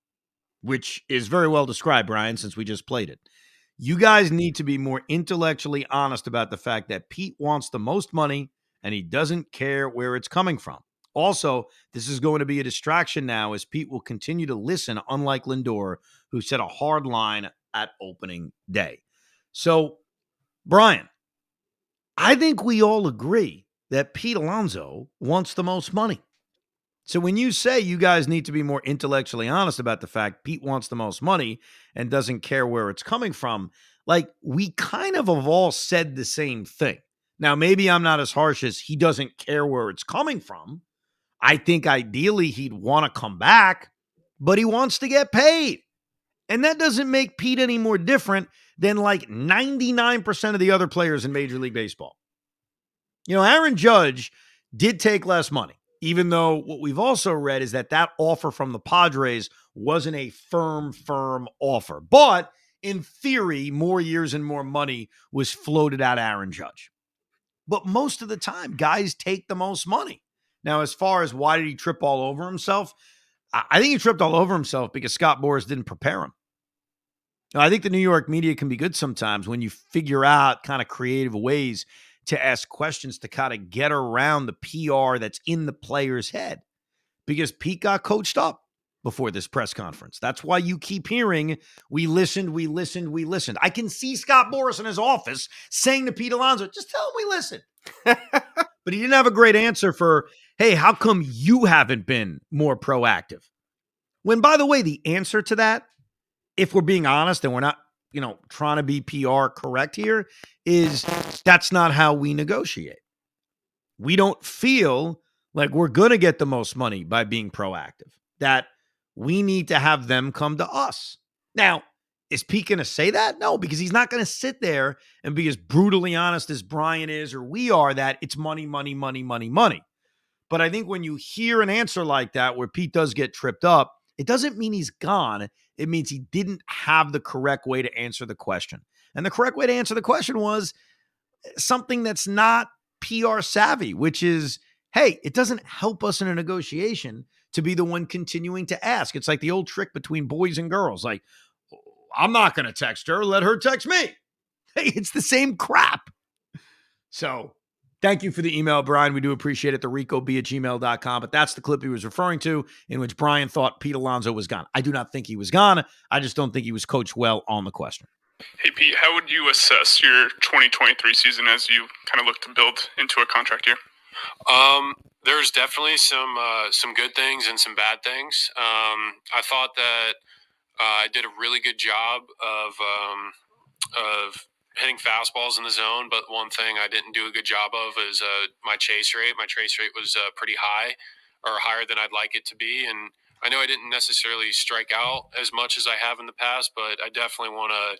which is very well described, Brian, since we just played it. You guys need to be more intellectually honest about the fact that Pete wants the most money and he doesn't care where it's coming from. Also, this is going to be a distraction now as Pete will continue to listen, unlike Lindor, who set a hard line at opening day. So, Brian, I think we all agree that Pete Alonso wants the most money. So when you say you guys need to be more intellectually honest about the fact Pete wants the most money and doesn't care where it's coming from, like we kind of have all said the same thing. Now, maybe I'm not as harsh as he doesn't care where it's coming from. I think ideally he'd want to come back, but he wants to get paid. And that doesn't make Pete any more different than like ninety-nine percent of the other players in Major League Baseball. You know, Aaron Judge did take less money, even though what we've also read is that that offer from the Padres wasn't a firm, firm offer. But in theory, more years and more money was floated at Aaron Judge. But most of the time, guys take the most money. Now, as far as why did he trip all over himself, I think he tripped all over himself because Scott Boras didn't prepare him. Now, I think the New York media can be good sometimes when you figure out kind of creative ways to ask questions to kind of get around the P R that's in the player's head. Because Pete got coached up before this press conference. That's why you keep hearing, we listened, we listened, we listened. I can see Scott Boras in his office saying to Pete Alonso, just tell him we listened. But he didn't have a great answer for, hey, how come you haven't been more proactive? When, by the way, the answer to that, if we're being honest and we're not, you know, trying to be P R correct here, is that's not how we negotiate. We don't feel like we're going to get the most money by being proactive. That we need to have them come to us. Now, is Pete going to say that? No, because he's not going to sit there and be as brutally honest as Brian is or we are that it's money, money, money, money, money. But I think when you hear an answer like that where Pete does get tripped up, it doesn't mean he's gone. It means he didn't have the correct way to answer the question. And the correct way to answer the question was something that's not P R savvy, which is, hey, it doesn't help us in a negotiation to be the one continuing to ask. It's like the old trick between boys and girls. Like, I'm not going to text her. Let her text me. Hey, it's the same crap. So thank you for the email, Brian. We do appreciate it. The rico b at gmail dot com. But that's the clip he was referring to in which Brian thought Pete Alonso was gone. I do not think he was gone. I just don't think he was coached well on the question.
Hey, Pete, how would you assess your twenty twenty-three season as you kind of look to build into a contract year?
Um, there's definitely some uh, some good things and some bad things. Um, I thought that uh, I did a really good job of um, of hitting fastballs in the zone, but one thing I didn't do a good job of is uh, my chase rate. My chase rate was uh, pretty high, or higher than I'd like it to be, and I know I didn't necessarily strike out as much as I have in the past, but I definitely want to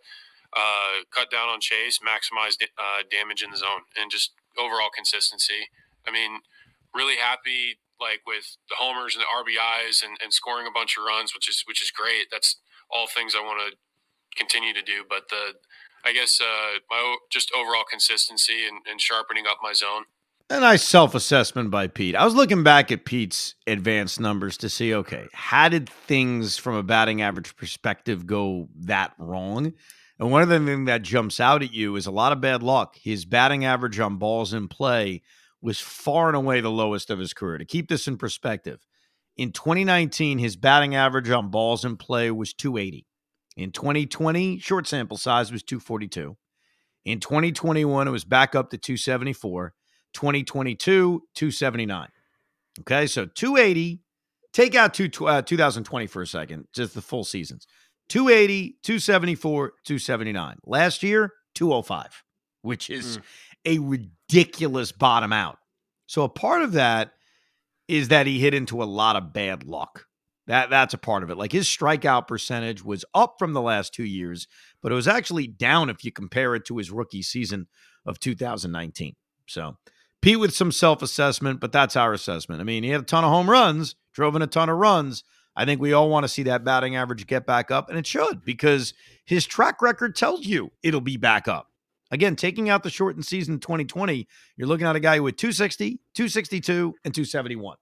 uh, cut down on chase, maximize uh, damage in the zone, and just overall consistency. I mean, really happy like with the homers and the R B Is and, and scoring a bunch of runs, which is which is great. That's all things I want to continue to do. But the I guess uh, my just overall consistency and, and sharpening up my zone.
A nice self-assessment by Pete. I was looking back at Pete's advanced numbers to see, okay, how did things from a batting average perspective go that wrong? And one of the things that jumps out at you is a lot of bad luck. His batting average on balls in play was far and away the lowest of his career. To keep this in perspective, in twenty nineteen, his batting average on balls in play was two eighty. In twenty twenty, short sample size was two forty-two. In twenty twenty-one, it was back up to two seventy-four. twenty twenty-two, two seventy-nine. Okay, so two eighty. Take out two, uh, two thousand twenty for a second, just the full seasons. two eighty, two seventy-four, two seventy-nine. Last year, two oh five, which is mm. a ridiculous bottom out. So a part of that is that he hit into a lot of bad luck. That That's a part of it. Like his strikeout percentage was up from the last two years, but it was actually down if you compare it to his rookie season of two thousand nineteen. So Pete with some self-assessment, but that's our assessment. I mean, he had a ton of home runs, drove in a ton of runs. I think we all want to see that batting average get back up, and it should because his track record tells you it'll be back up. Again, taking out the shortened season twenty twenty, you're looking at a guy with two sixty, two sixty-two, and two seventy-one.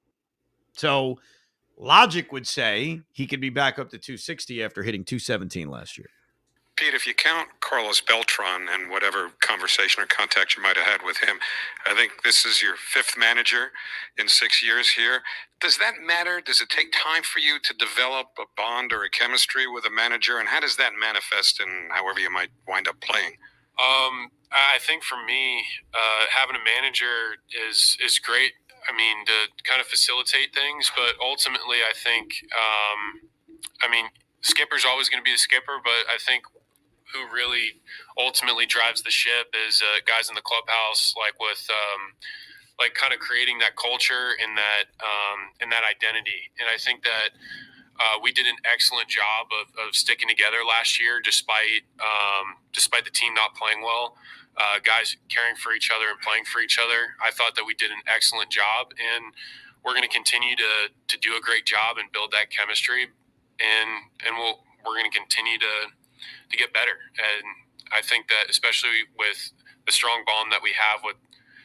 So logic would say he could be back up to two sixty after hitting two seventeen last year.
Pete, if you count Carlos Beltran and whatever conversation or contact you might have had with him, I think this is your fifth manager in six years here. Does that matter? Does it take time for you to develop a bond or a chemistry with a manager? And how does that manifest in however you might wind up playing?
Um, I think for me, uh, having a manager is is great. I mean, to kind of facilitate things, but ultimately, I think, um, I mean, skipper's always going to be the skipper, but I think who really ultimately drives the ship is uh, guys in the clubhouse, like with, um, like kind of creating that culture and that um, and that identity. And I think that uh, we did an excellent job of, of sticking together last year, despite um, despite the team not playing well. Uh, guys caring for each other and playing for each other. I thought that we did an excellent job, and we're going to continue to to do a great job and build that chemistry, and and we'll we're going to continue to to get better. And I think that especially with the strong bond that we have with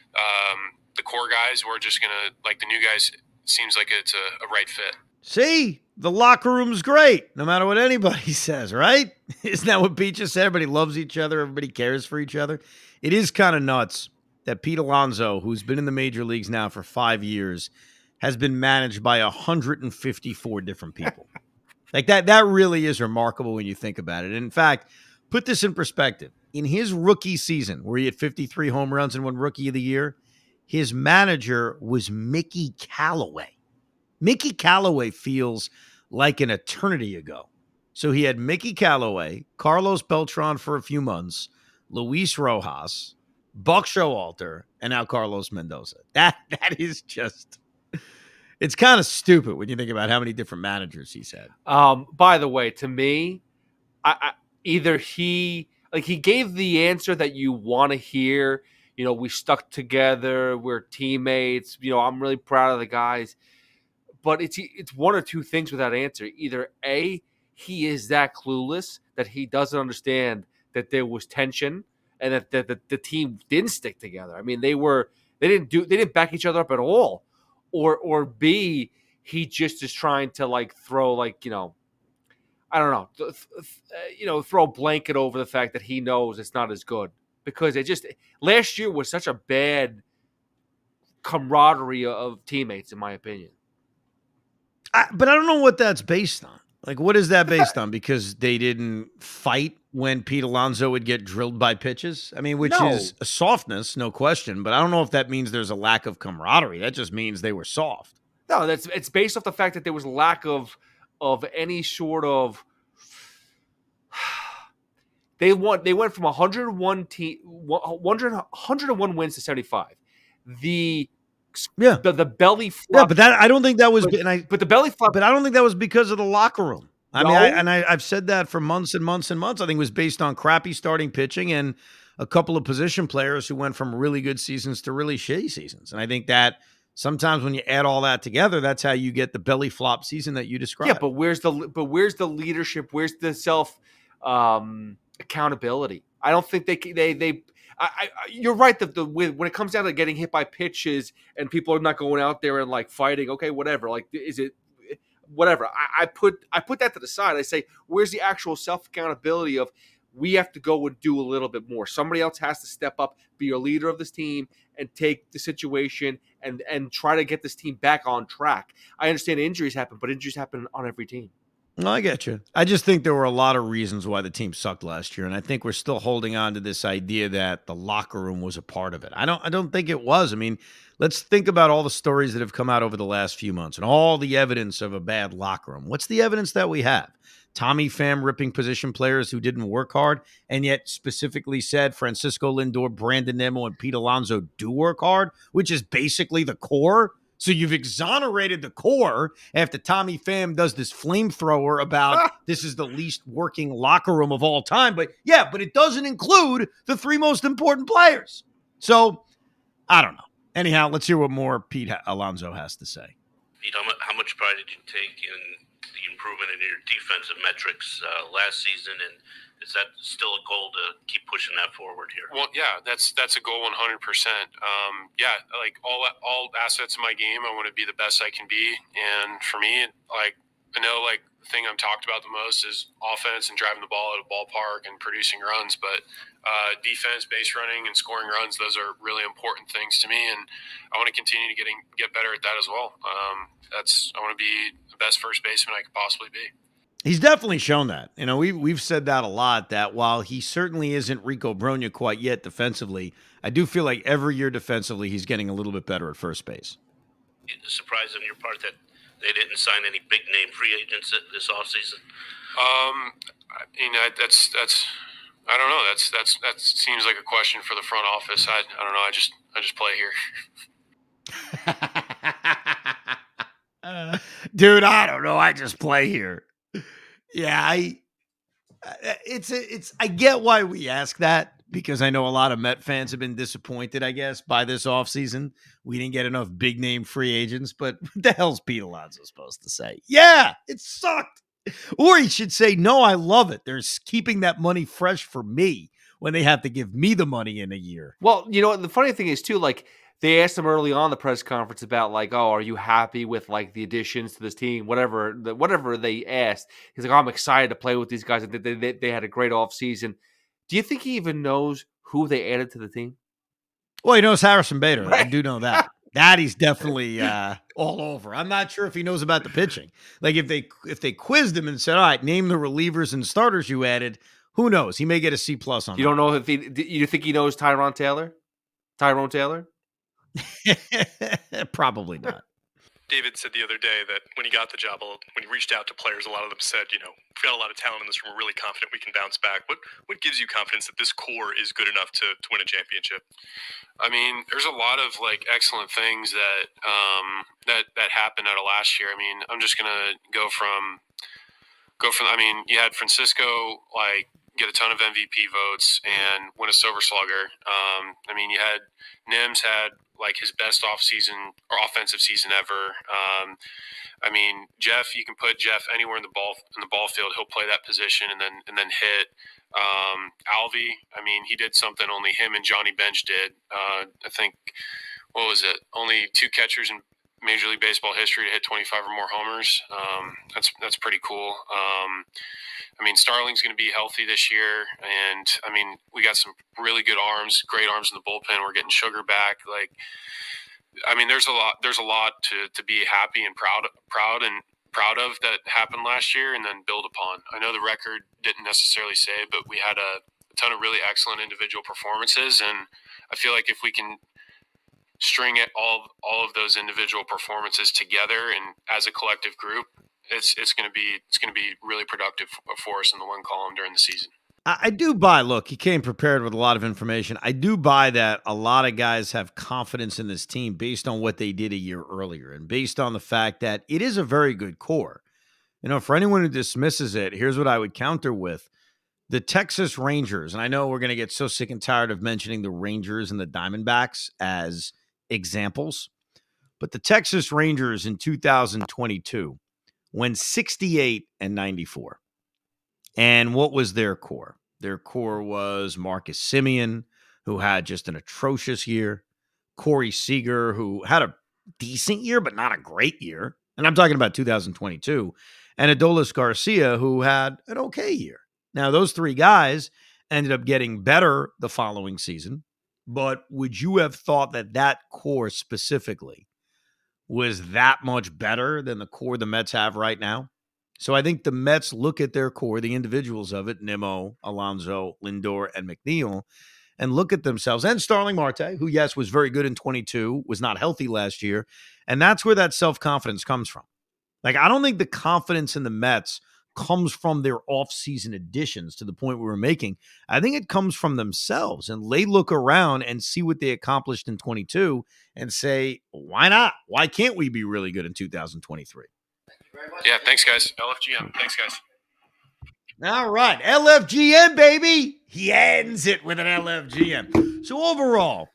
um, the core guys, we're just going to, like the new guys, seems like it's a, a right fit.
See, the locker room's great, no matter what anybody says, right? Isn't that what Pete just said? Everybody loves each other. Everybody cares for each other. It is kind of nuts that Pete Alonso, who's been in the major leagues now for five years, has been managed by one hundred fifty-four different people. Like that, that really is remarkable when you think about it. And in fact, put this in perspective. In his rookie season, where he had fifty-three home runs and won Rookie of the Year, his manager was Mickey Callaway. Mickey Callaway feels like an eternity ago. So he had Mickey Callaway, Carlos Beltran for a few months, Luis Rojas, Buck Showalter, and now Carlos Mendoza. That that is just, it's kind of stupid when you think about how many different managers he's had.
Um, by the way, to me, I, I either he like he gave the answer that you want to hear. You know, we stuck together, we're teammates. You know, I'm really proud of the guys. But it's it's one or two things with that answer. Either A, he is that clueless that he doesn't understand that there was tension and that, that, that the team didn't stick together. I mean, they were they didn't do they didn't back each other up at all. Or or B, he just is trying to like throw like, you know, I don't know, th- th- you know, throw a blanket over the fact that he knows it's not as good because it just last year was such a bad camaraderie of teammates, in my opinion.
I, but I don't know what that's based on. Like, what is that based on? Because they didn't fight when Pete Alonso would get drilled by pitches? I mean, which
No.
is a softness, no question. But I don't know if that means there's a lack of camaraderie. That just means they were soft.
No, that's it's based off the fact that there was lack of of any sort of they won they went from one hundred one team one hundred one wins to seventy-five. The
yeah
the, the belly flop.
Yeah, but that I don't think that was
but,
and I
but the belly flop
but I don't think that was because of the locker room. I
no?
mean, I, and I, I've said that for months and months and months. I think it was based on crappy starting pitching and a couple of position players who went from really good seasons to really shitty seasons. And I think that sometimes when you add all that together, that's how you get the belly flop season that you described.
Yeah, but where's the but where's the leadership? Where's the self um, accountability? I don't think they they they. I, I, you're right that the when it comes down to getting hit by pitches and people are not going out there and like fighting. Okay, whatever. Like, is it whatever? I, I put I put that to the side. I say, where's the actual self accountability of we have to go and do a little bit more. Somebody else has to step up, be your leader of this team, and take the situation and and try to get this team back on track. I understand injuries happen, but injuries happen on every team.
No, I get you. I just think there were a lot of reasons why the team sucked last year, and I think we're still holding on to this idea that the locker room was a part of it. I don't. I don't think it was. I mean, let's think about all the stories that have come out over the last few months and all the evidence of a bad locker room. What's the evidence that we have? Tommy Pham ripping position players who didn't work hard, and yet specifically said Francisco Lindor, Brandon Nimmo, and Pete Alonso do work hard, which is basically the core. So you've exonerated the core after Tommy Pham does this flamethrower about this is the least working locker room of all time. But yeah, but it doesn't include the three most important players. So I don't know. Anyhow, let's hear what more Pete Alonso has to say.
Pete, how much pride did you take in the improvement in your defensive metrics uh, last season, and is that still a goal to keep pushing that forward here?
Well, yeah, that's that's a goal one hundred percent. Um, yeah, like all all aspects of my game, I want to be the best I can be. And for me, like I know like the thing I'm talked about the most is offense and driving the ball out of the ballpark and producing runs. But uh, defense, base running, and scoring runs, those are really important things to me. And I want to continue to getting get better at that as well. Um, that's I want to be the best first baseman I could possibly be.
He's definitely shown that. You know, we, we've said that a lot, that while he certainly isn't Rico Brogna quite yet defensively, I do feel like every year defensively he's getting a little bit better at first base.
Surprised on your part that they didn't sign any big-name free agents this offseason?
Um, I mean, I, that's, that's, I don't know. That's, that's, that seems like a question for the front office. I, I don't know. I just, I just play here.
uh, dude, I don't know. I just play here. Yeah, I it's it's I get why we ask that, because I know a lot of Met fans have been disappointed, I guess, by this offseason. We didn't get enough big name free agents, but what the hell's Pete Alonso supposed to say? Yeah, it sucked. Or he should say, no, I love it. They're keeping that money fresh for me when they have to give me the money in a year.
Well, you know, the funny thing is too, like they asked him early on in the press conference about like, oh, are you happy with like the additions to this team? Whatever, the, whatever they asked, he's like, oh, I'm excited to play with these guys. They, they, they had a great offseason. Do you think he even knows who they added to the team?
Well, he knows Harrison Bader. Right. I do know that. That he's definitely uh, all over. I'm not sure if he knows about the pitching. Like if they if they quizzed him and said, all right, name the relievers and starters you added, who knows? He may get a C plus on
You
that.
don't know if he, you think he knows Tyrone Taylor? Tyrone Taylor?
Probably not.
David said the other day that when he got the job, when he reached out to players, a lot of them said, you know, we've got a lot of talent in this room. We're really confident we can bounce back. What what gives you confidence that this core is good enough to, to win a championship?
I mean, there's a lot of like excellent things that um, that that happened out of last year. I mean, I'm just gonna go from go from. I mean, you had Francisco like get a ton of M V P votes and win a Silver Slugger. Um, I mean, you had Nims had like his best off season or offensive season ever. Um, I mean, Jeff, you can put Jeff anywhere in the ball in the ball field. He'll play that position and then and then hit. Um, Alvy, I mean, he did something only him and Johnny Bench did. Uh, I think what was it? Only two catchers in Major League Baseball history to hit twenty-five or more homers. Um, that's that's pretty cool. Um, I mean, Starling's going to be healthy this year, and I mean, we got some really good arms, great arms in the bullpen. We're getting Sugar back. Like, I mean, there's a lot. There's a lot to to be happy and proud proud and proud of that happened last year, and then build upon. I know the record didn't necessarily say, but we had a, a ton of really excellent individual performances, and I feel like if we can string it all all of those individual performances together and as a collective group, it's it's going to be it's going to be really productive for us in the one column during the season.
I, I do buy. Look, he came prepared with a lot of information. I do buy that a lot of guys have confidence in this team based on what they did a year earlier and based on the fact that it is a very good core. You know, for anyone who dismisses it, here's what I would counter with. The Texas Rangers, and I know we're going to get so sick and tired of mentioning the Rangers and the Diamondbacks as examples, but the Texas Rangers in two thousand twenty-two went sixty-eight and ninety-four. And what was their core? Their core was Marcus Semien, who had just an atrocious year, Corey Seager, who had a decent year, but not a great year. And I'm talking about two thousand twenty-two, and Adolis Garcia, who had an okay year. Now, those three guys ended up getting better the following season, but would you have thought that that core specifically was that much better than the core the Mets have right now? So I think the Mets look at their core, the individuals of it, Nimmo, Alonso, Lindor, and McNeil, and look at themselves, and Starling Marte, who, yes, was very good in twenty-two, was not healthy last year, and that's where that self-confidence comes from. Like, I don't think the confidence in the Mets comes from their off-season additions to the point we were making. I think it comes from themselves, and they look around and see what they accomplished in twenty-two and say, why not? Why can't we be really good in two thousand twenty-three?
Yeah, thanks, guys. L F G M. Thanks, guys.
All right, L F G M, baby. He ends it with an L F G M. So overall,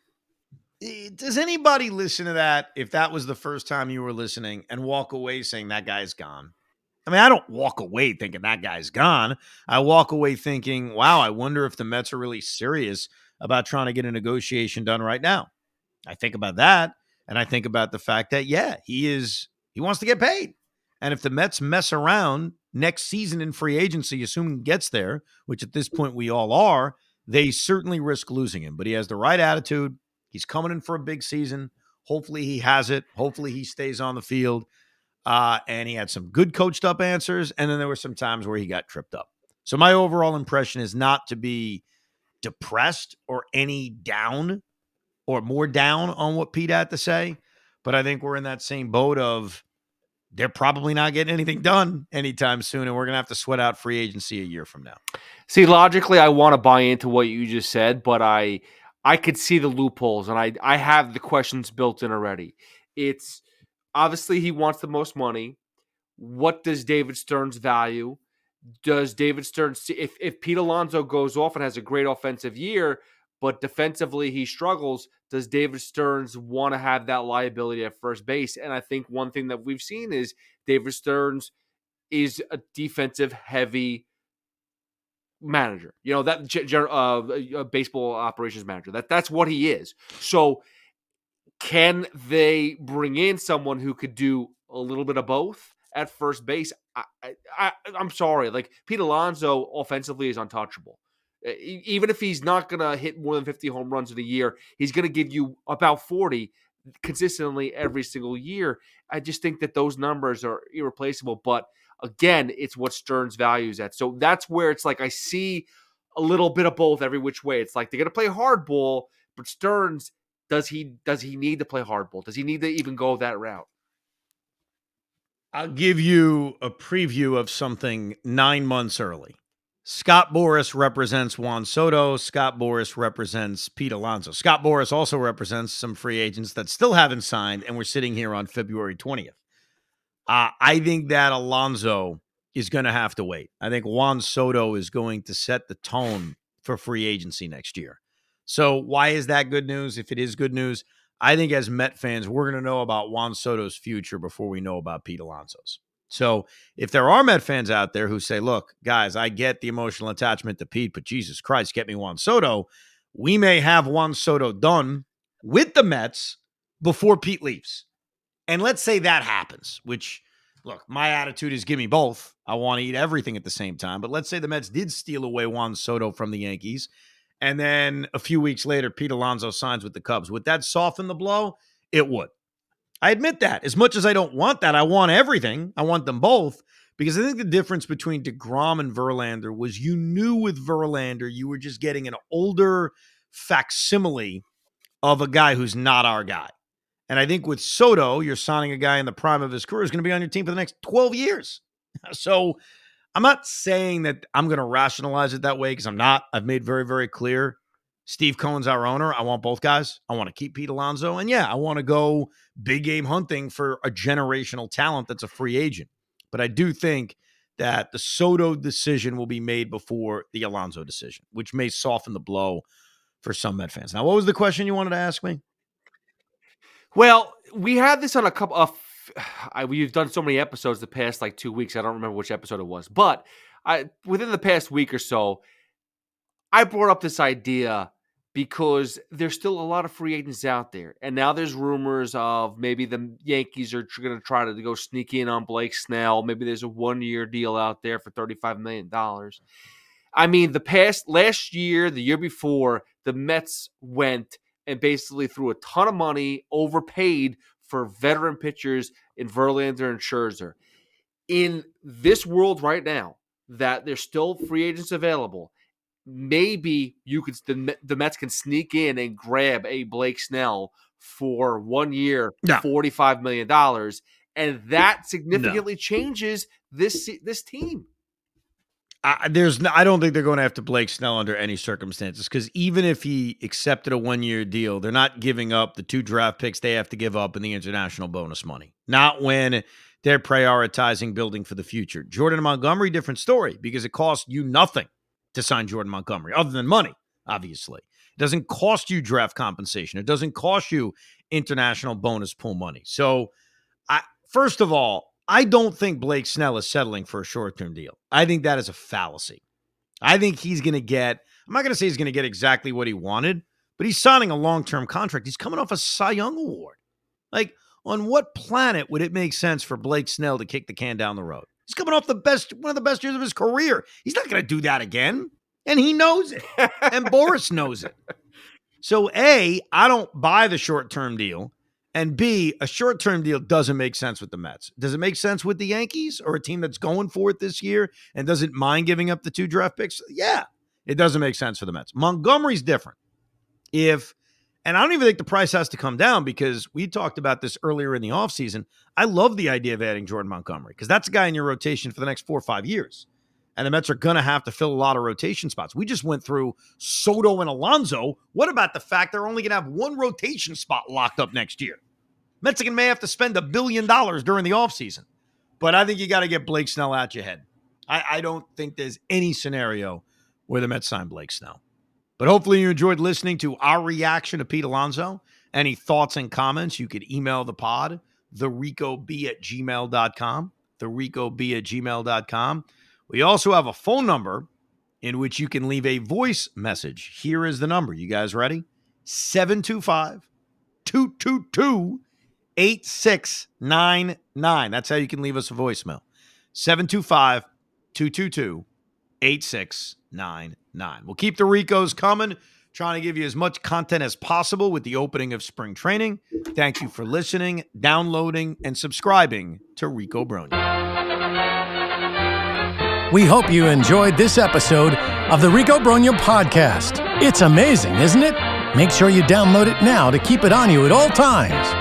does anybody listen to that if that was the first time you were listening and walk away saying that guy's gone? I mean, I don't walk away thinking that guy's gone. I walk away thinking, wow, I wonder if the Mets are really serious about trying to get a negotiation done right now. I think about that, and I think about the fact that, yeah, he is he wants to get paid. And if the Mets mess around next season in free agency, assuming he gets there, which at this point we all are, they certainly risk losing him. But he has the right attitude. He's coming in for a big season. Hopefully he has it. Hopefully he stays on the field. Uh, and he had some good coached up answers. And then there were some times where he got tripped up. So my overall impression is not to be depressed or any down or more down on what Pete had to say. But I think we're in that same boat of they're probably not getting anything done anytime soon. And we're going to have to sweat out free agency a year from now.
See, logically, I want to buy into what you just said, but I I could see the loopholes, and I I have the questions built in already. It's obviously he wants the most money. What does David Stearns value? Does David Stearns see if, if Pete Alonso goes off and has a great offensive year, but defensively he struggles, does David Stearns want to have that liability at first base? And I think one thing that we've seen is David Stearns is a defensive heavy manager. You know, that uh, baseball operations manager. That that's what he is. So can they bring in someone who could do a little bit of both at first base? I, I, I'm sorry. Like, Pete Alonso offensively is untouchable. Even if he's not going to hit more than fifty home runs in a year, he's going to give you about forty consistently every single year. I just think that those numbers are irreplaceable. But again, it's what Stearns values at. So that's where it's like I see a little bit of both every which way. It's like they're going to play hardball, but Stearns, does he does he need to play hardball? Does he need to even go that route?
I'll give you a preview of something nine months early. Scott Boras represents Juan Soto. Scott Boras represents Pete Alonso. Scott Boras also represents some free agents that still haven't signed, and we're sitting here on February twentieth. Uh, I think that Alonso is going to have to wait. I think Juan Soto is going to set the tone for free agency next year. So why is that good news? If it is good news, I think as Met fans, we're going to know about Juan Soto's future before we know about Pete Alonso's. So if there are Met fans out there who say, look, guys, I get the emotional attachment to Pete, but Jesus Christ, get me Juan Soto, we may have Juan Soto done with the Mets before Pete leaves. And let's say that happens, which, look, my attitude is give me both. I want to eat everything at the same time. But let's say the Mets did steal away Juan Soto from the Yankees, and then a few weeks later, Pete Alonso signs with the Cubs. Would that soften the blow? It would. I admit that. As much as I don't want that, I want everything. I want them both. Because I think the difference between DeGrom and Verlander was you knew with Verlander you were just getting an older facsimile of a guy who's not our guy. And I think with Soto, you're signing a guy in the prime of his career who's going to be on your team for the next twelve years. So I'm not saying that I'm going to rationalize it that way because I'm not. I've made very, very clear. Steve Cohen's our owner. I want both guys. I want to keep Pete Alonso. And yeah, I want to go big game hunting for a generational talent that's a free agent. But I do think that the Soto decision will be made before the Alonso decision, which may soften the blow for some Met fans. Now, what was the question you wanted to ask me?
Well, we had this on a couple of, I, we've done so many episodes the past like two weeks. I don't remember which episode it was, but I, within the past week or so, I brought up this idea because there's still a lot of free agents out there. And now there's rumors of maybe the Yankees are going to try to go sneak in on Blake Snell. Maybe there's a one-year deal out there for thirty-five million dollars. I mean, the past, last year, the year before, the Mets went and basically threw a ton of money, overpaid for veteran pitchers in Verlander and Scherzer. In this world right now, that there's still free agents available, maybe you could the, the Mets can sneak in and grab a Blake Snell for one year,
no.
forty-five million dollars, and that significantly no. changes this this team.
I, there's no, I don't think they're going to have to Blake Snell under any circumstances because even if he accepted a one-year deal, they're not giving up the two draft picks they have to give up in the international bonus money. Not when they're prioritizing building for the future. Jordan Montgomery, different story because it costs you nothing to sign Jordan Montgomery, other than money, obviously. It doesn't cost you draft compensation. It doesn't cost you international bonus pool money. So, I first of all, I don't think Blake Snell is settling for a short-term deal. I think that is a fallacy. I think he's going to get, I'm not going to say he's going to get exactly what he wanted, but he's signing a long-term contract. He's coming off a Cy Young Award. Like, on what planet would it make sense for Blake Snell to kick the can down the road? He's coming off the best, one of the best years of his career. He's not going to do that again. And he knows it. And Boris knows it. So A, I don't buy the short-term deal. And B, a short-term deal doesn't make sense with the Mets. Does it make sense with the Yankees or a team that's going for it this year and doesn't mind giving up the two draft picks? Yeah, it doesn't make sense for the Mets. Montgomery's different. If And I don't even think the price has to come down because we talked about this earlier in the offseason. I love the idea of adding Jordan Montgomery because that's a guy in your rotation for the next four or five years. And the Mets are going to have to fill a lot of rotation spots. We just went through Soto and Alonso. What about the fact they're only going to have one rotation spot locked up next year? Mets may have to spend a billion dollars during the offseason. But I think you got to get Blake Snell out your head. I, I don't think there's any scenario where the Mets sign Blake Snell. But hopefully you enjoyed listening to our reaction to Pete Alonso. Any thoughts and comments, you could email the pod, the rico b at gmail dot com, the rico b at gmail dot com. We also have a phone number in which you can leave a voice message. Here is the number. You guys ready? seven two five, two two two, eight six nine nine. That's how you can leave us a voicemail. seven two five, two two two, eight six nine nine. We'll keep the Ricos coming, trying to give you as much content as possible with the opening of spring training. Thank you for listening, downloading, and subscribing to Rico Bronya.
We hope you enjoyed this episode of the Rico Bronya podcast. It's amazing, isn't it? Make sure you download it now to keep it on you at all times.